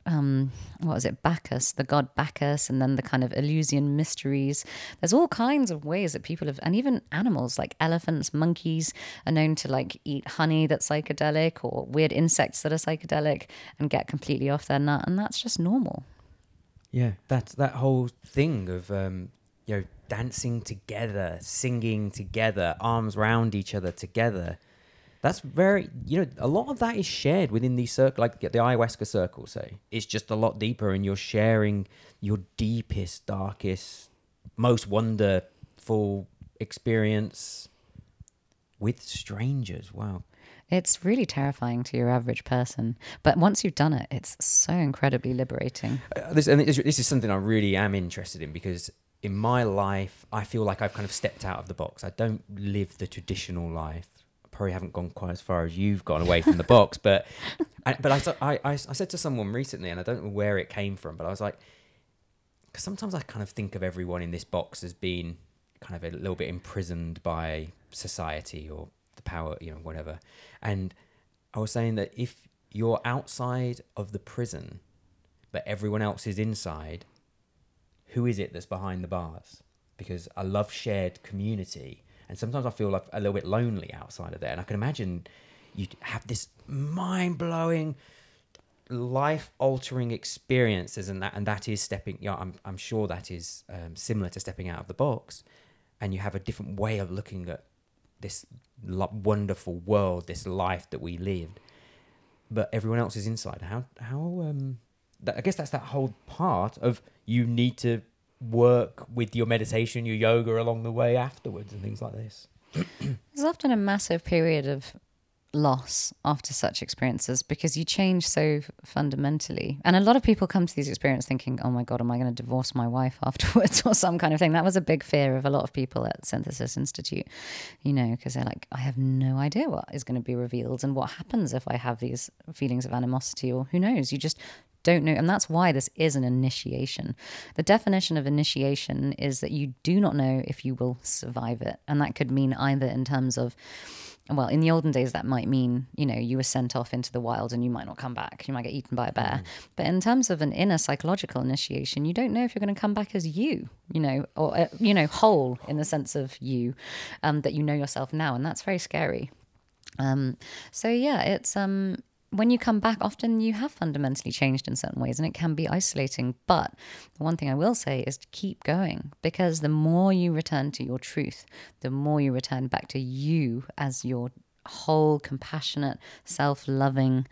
Bacchus, the god Bacchus, and then the kind of Eleusinian mysteries. There's all kinds of ways that people have, and even animals like elephants, monkeys are known to like eat honey that's psychedelic, or weird insects that are psychedelic and get completely off their nut. And that's just normal. Yeah, that's that whole thing of, you know, dancing together, singing together, arms round each other together. That's very, you know, a lot of that is shared within these circles, like the ayahuasca circle, say. It's just a lot deeper, and you're sharing your deepest, darkest, most wonderful experience with strangers. Wow. It's really terrifying to your average person. But once you've done it, it's so incredibly liberating. This is something I really am interested in, because in my life, I feel like I've kind of stepped out of the box. I don't live the traditional life. I probably haven't gone quite as far as you've gone away from the box. But I said to someone recently, and I don't know where it came from, but I was like, because sometimes I kind of think of everyone in this box as being kind of a little bit imprisoned by society or the power, you know, whatever. And I was saying that if you're outside of the prison, but everyone else is inside, who is it that's behind the bars? Because I love shared community, and sometimes I feel like a little bit lonely outside of there. And I can imagine you have this mind-blowing, life-altering experiences, and that is stepping. Yeah, I'm sure that is similar to stepping out of the box, and you have a different way of looking at this wonderful world, this life that we lived. but everyone else is inside. I guess that's that whole part of you need to work with your meditation, your yoga along the way afterwards and things like this. There's often a massive period of loss after such experiences because you change so fundamentally. And a lot of people come to these experiences thinking, oh my God, am I going to divorce my wife afterwards or some kind of thing? That was a big fear of a lot of people at Synthesis Institute, because they're like, I have no idea what is going to be revealed and what happens if I have these feelings of animosity, or who knows? You just don't know. And that's why this is an initiation. The definition of initiation is that you do not know if you will survive it. And that could mean either in terms of, well, in the olden days, that might mean, you were sent off into the wild and you might not come back. You might get eaten by a bear. But in terms of an inner psychological initiation, you don't know if you're going to come back as you, or, whole in the sense of you, that you know yourself now. And that's very scary. So yeah, it's, when you come back, often you have fundamentally changed in certain ways and it can be isolating. But the one thing I will say is to keep going, because the more you return to your truth, the more you return back to you as your whole, compassionate, self-loving,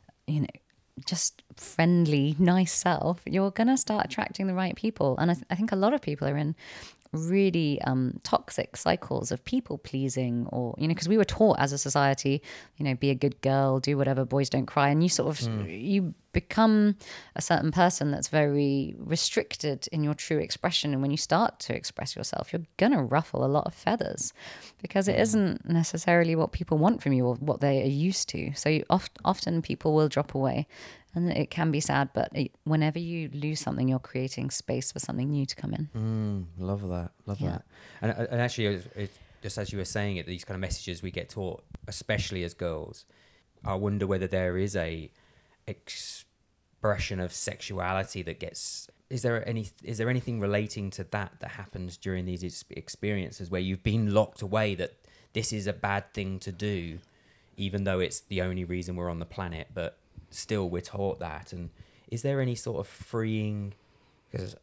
just friendly, nice self, you're going to start attracting the right people. And I think a lot of people are in really toxic cycles of people pleasing, or because we were taught as a society, be a good girl, do whatever, boys don't cry, and you sort of you become a certain person that's very restricted in your true expression. And when you start to express yourself, you're gonna ruffle a lot of feathers because it isn't necessarily what people want from you or what they are used to. So often people will drop away. And it can be sad, but whenever you lose something, you're creating space for something new to come in. Love that. And actually, just as you were saying it, these kind of messages we get taught, especially as girls, I wonder whether there is a expression of sexuality that gets... Is there anything relating to that happens during these experiences where you've been locked away, that this is a bad thing to do, even though it's the only reason we're on the planet, but still we're taught that? And is there any sort of freeing, because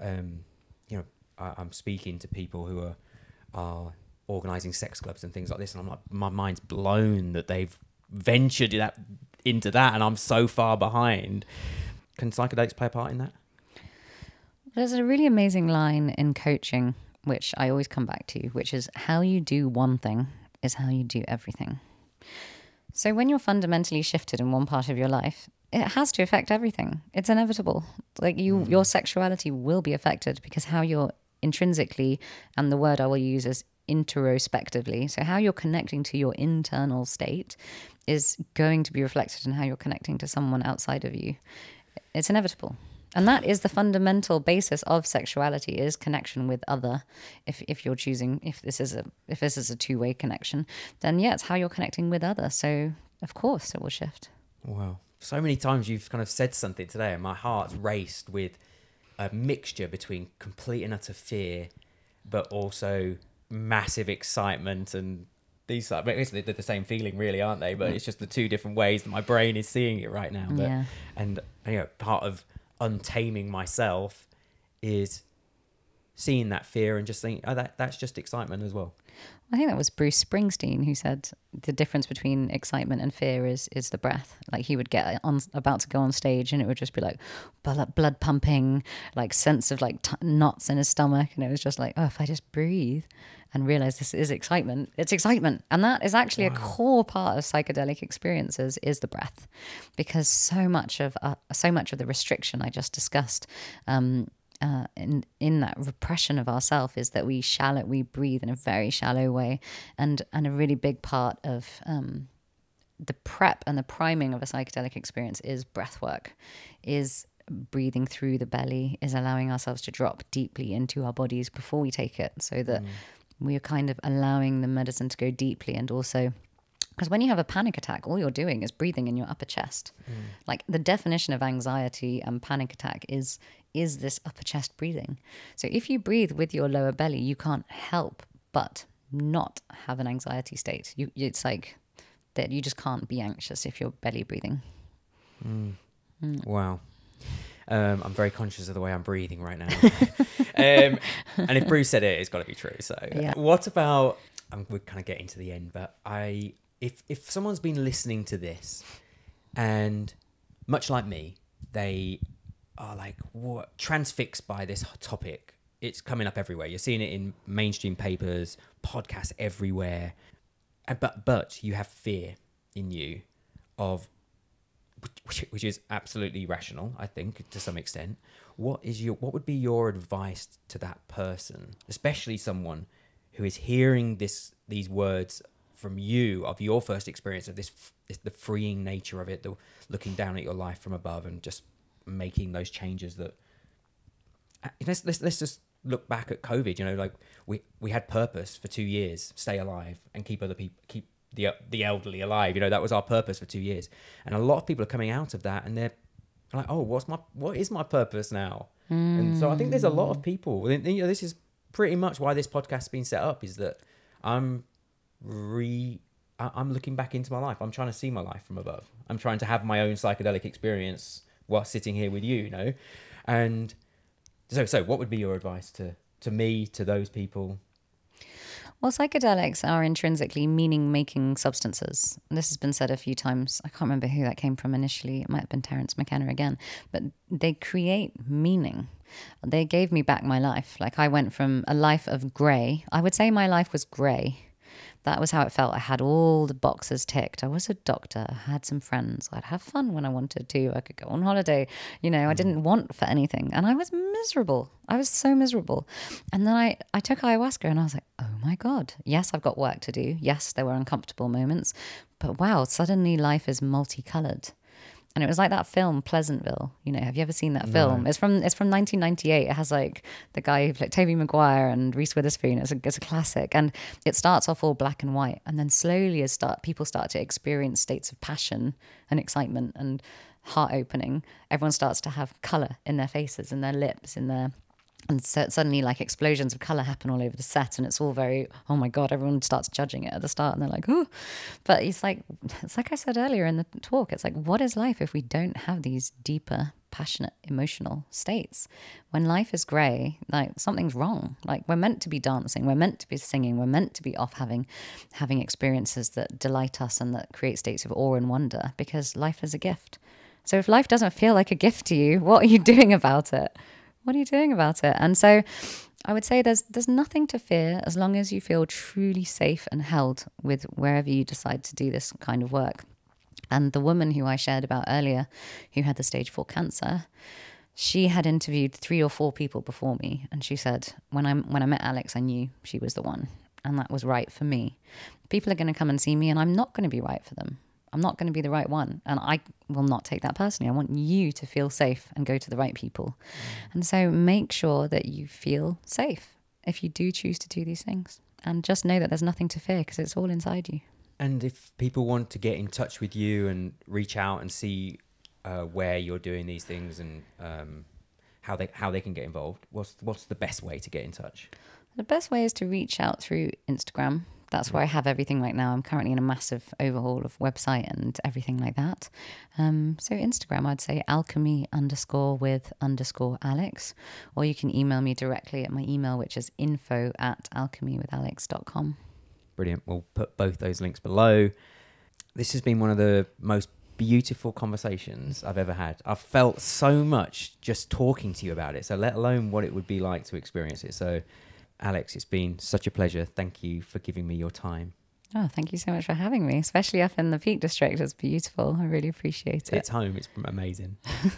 I'm speaking to people who are organizing sex clubs and things like this, and I'm like, my mind's blown that they've ventured into that and I'm so far behind. Can psychedelics play a part in that? There's a really amazing line in coaching which I always come back to, which is, how you do one thing is how you do everything. So when you're fundamentally shifted in one part of your life, it has to affect everything. It's inevitable. Like your sexuality will be affected, because how you're intrinsically, and the word I will use is introspectively, so how you're connecting to your internal state is going to be reflected in how you're connecting to someone outside of you. It's inevitable. And that is the fundamental basis of sexuality, is connection with other. If you're choosing, if this is a two-way connection, then yeah, it's how you're connecting with other. So of course it will shift. Wow. So many times you've kind of said something today and my heart's raced with a mixture between complete and utter fear, but also massive excitement. And these are basically the same feeling, really, aren't they? But it's just the two different ways that my brain is seeing it right now. But, yeah. And part of untaming myself is seeing that fear and just thinking, that's just excitement as well. I think that was Bruce Springsteen who said the difference between excitement and fear is the breath. Like, he would get about to go on stage and it would just be like blood pumping, like sense of like knots in his stomach, and it was just like, oh, if I just breathe and realize this is excitement, it's excitement. And that is actually a core part of psychedelic experiences, is the breath, because so much of the restriction I just discussed in that repression of ourself is that we breathe in a very shallow way, and a really big part of the prep and the priming of a psychedelic experience is breath work, is breathing through the belly, is allowing ourselves to drop deeply into our bodies before we take it, so that we are kind of allowing the medicine to go deeply. And also, because when you have a panic attack, all you're doing is breathing in your upper chest. Like, the definition of anxiety and panic attack is this upper chest breathing. So if you breathe with your lower belly, you can't help but not have an anxiety state. It's like that you just can't be anxious if you're belly breathing. Wow. I'm very conscious of the way I'm breathing right now. And if Bruce said it, it's got to be true. So yeah. What about, we're kind of getting to the end, but if someone's been listening to this And much like me, they are like transfixed by this topic. It's coming up everywhere. You're seeing it in mainstream papers, podcasts everywhere. But you have fear in you of, which is absolutely rational, I think, to some extent. What would be your advice to that person, especially someone who is hearing these words from you of your first experience of the freeing nature of it, the looking down at your life from above and just making those changes that let's just look back at COVID, like we had purpose for 2 years, stay alive and keep other people, keep the elderly alive. That was our purpose for 2 years. And a lot of people are coming out of that and they're like, oh, what is my purpose now? And so I think there's a lot of people, this is pretty much why this podcast has been set up, is that I'm looking back into my life. I'm trying to see my life from above. I'm trying to have my own psychedelic experience while sitting here with you, And so what would be your advice to me, to those people? Well, psychedelics are intrinsically meaning-making substances. This has been said a few times. I can't remember who that came from initially. It might have been Terence McKenna again. But they create meaning. They gave me back my life. Like, I went from a life of grey. I would say my life was grey. That was how it felt. I had all the boxes ticked. I was a doctor. I had some friends. I'd have fun when I wanted to. I could go on holiday. I didn't want for anything. And I was miserable. I was so miserable. And then I took ayahuasca and I was like, oh my God. Yes, I've got work to do. Yes, there were uncomfortable moments. But wow, suddenly life is multicolored. And it was like that film Pleasantville. Have you ever seen that film? It's from 1998. It has like the guy who played Tobey Maguire and Reese Witherspoon. It's a classic, and it starts off all black and white, and then slowly as people start to experience states of passion and excitement and heart opening, everyone starts to have color in their faces, in their lips, and so suddenly like explosions of color happen all over the set, and it's all very, oh my God, everyone starts judging it at the start and they're like, oh, but it's like I said earlier in the talk, it's like, what is life if we don't have these deeper, passionate, emotional states? When life is gray, like something's wrong. Like, we're meant to be dancing, we're meant to be singing, we're meant to be off having experiences that delight us and that create states of awe and wonder, because life is a gift. So if life doesn't feel like a gift to you, what are you doing about it? What are you doing about it? And so I would say there's nothing to fear as long as you feel truly safe and held with wherever you decide to do this kind of work. And the woman who I shared about earlier, who had the stage 4 cancer, she had interviewed 3 or 4 people before me. And she said, when I met Alex, I knew she was the one. And that was right for me. People are going to come and see me and I'm not going to be right for them. I'm not going to be the right one. And I will not take that personally. I want you to feel safe and go to the right people. And so make sure that you feel safe if you do choose to do these things. And just know that there's nothing to fear because it's all inside you. And if people want to get in touch with you and reach out and see where you're doing these things and how they can get involved, what's the best way to get in touch? The best way is to reach out through Instagram. That's where I have everything right now. I'm currently in a massive overhaul of website and everything like that. So Instagram, I'd say alchemy_with_Alex, or you can email me directly at my email, which is info@alchemywithalex.com. Brilliant. We'll put both those links below. This has been one of the most beautiful conversations I've ever had. I've felt so much just talking to you about it, so let alone what it would be like to experience it. So Alex, it's been such a pleasure. Thank you for giving me your time. Oh, thank you so much for having me, especially up in the Peak District. It's beautiful. I really appreciate it. It's home. It's amazing.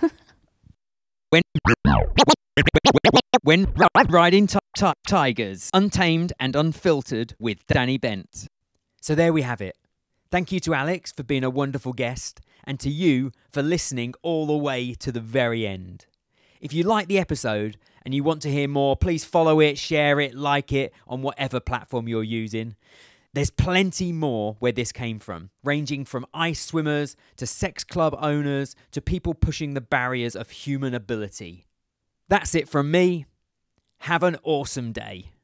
When riding tigers, untamed and unfiltered with Danny Bent. So there we have it. Thank you to Alex for being a wonderful guest, and to you for listening all the way to the very end. If you like the episode and you want to hear more, please follow it, share it, like it on whatever platform you're using. There's plenty more where this came from, ranging from ice swimmers to sex club owners to people pushing the barriers of human ability. That's it from me. Have an awesome day.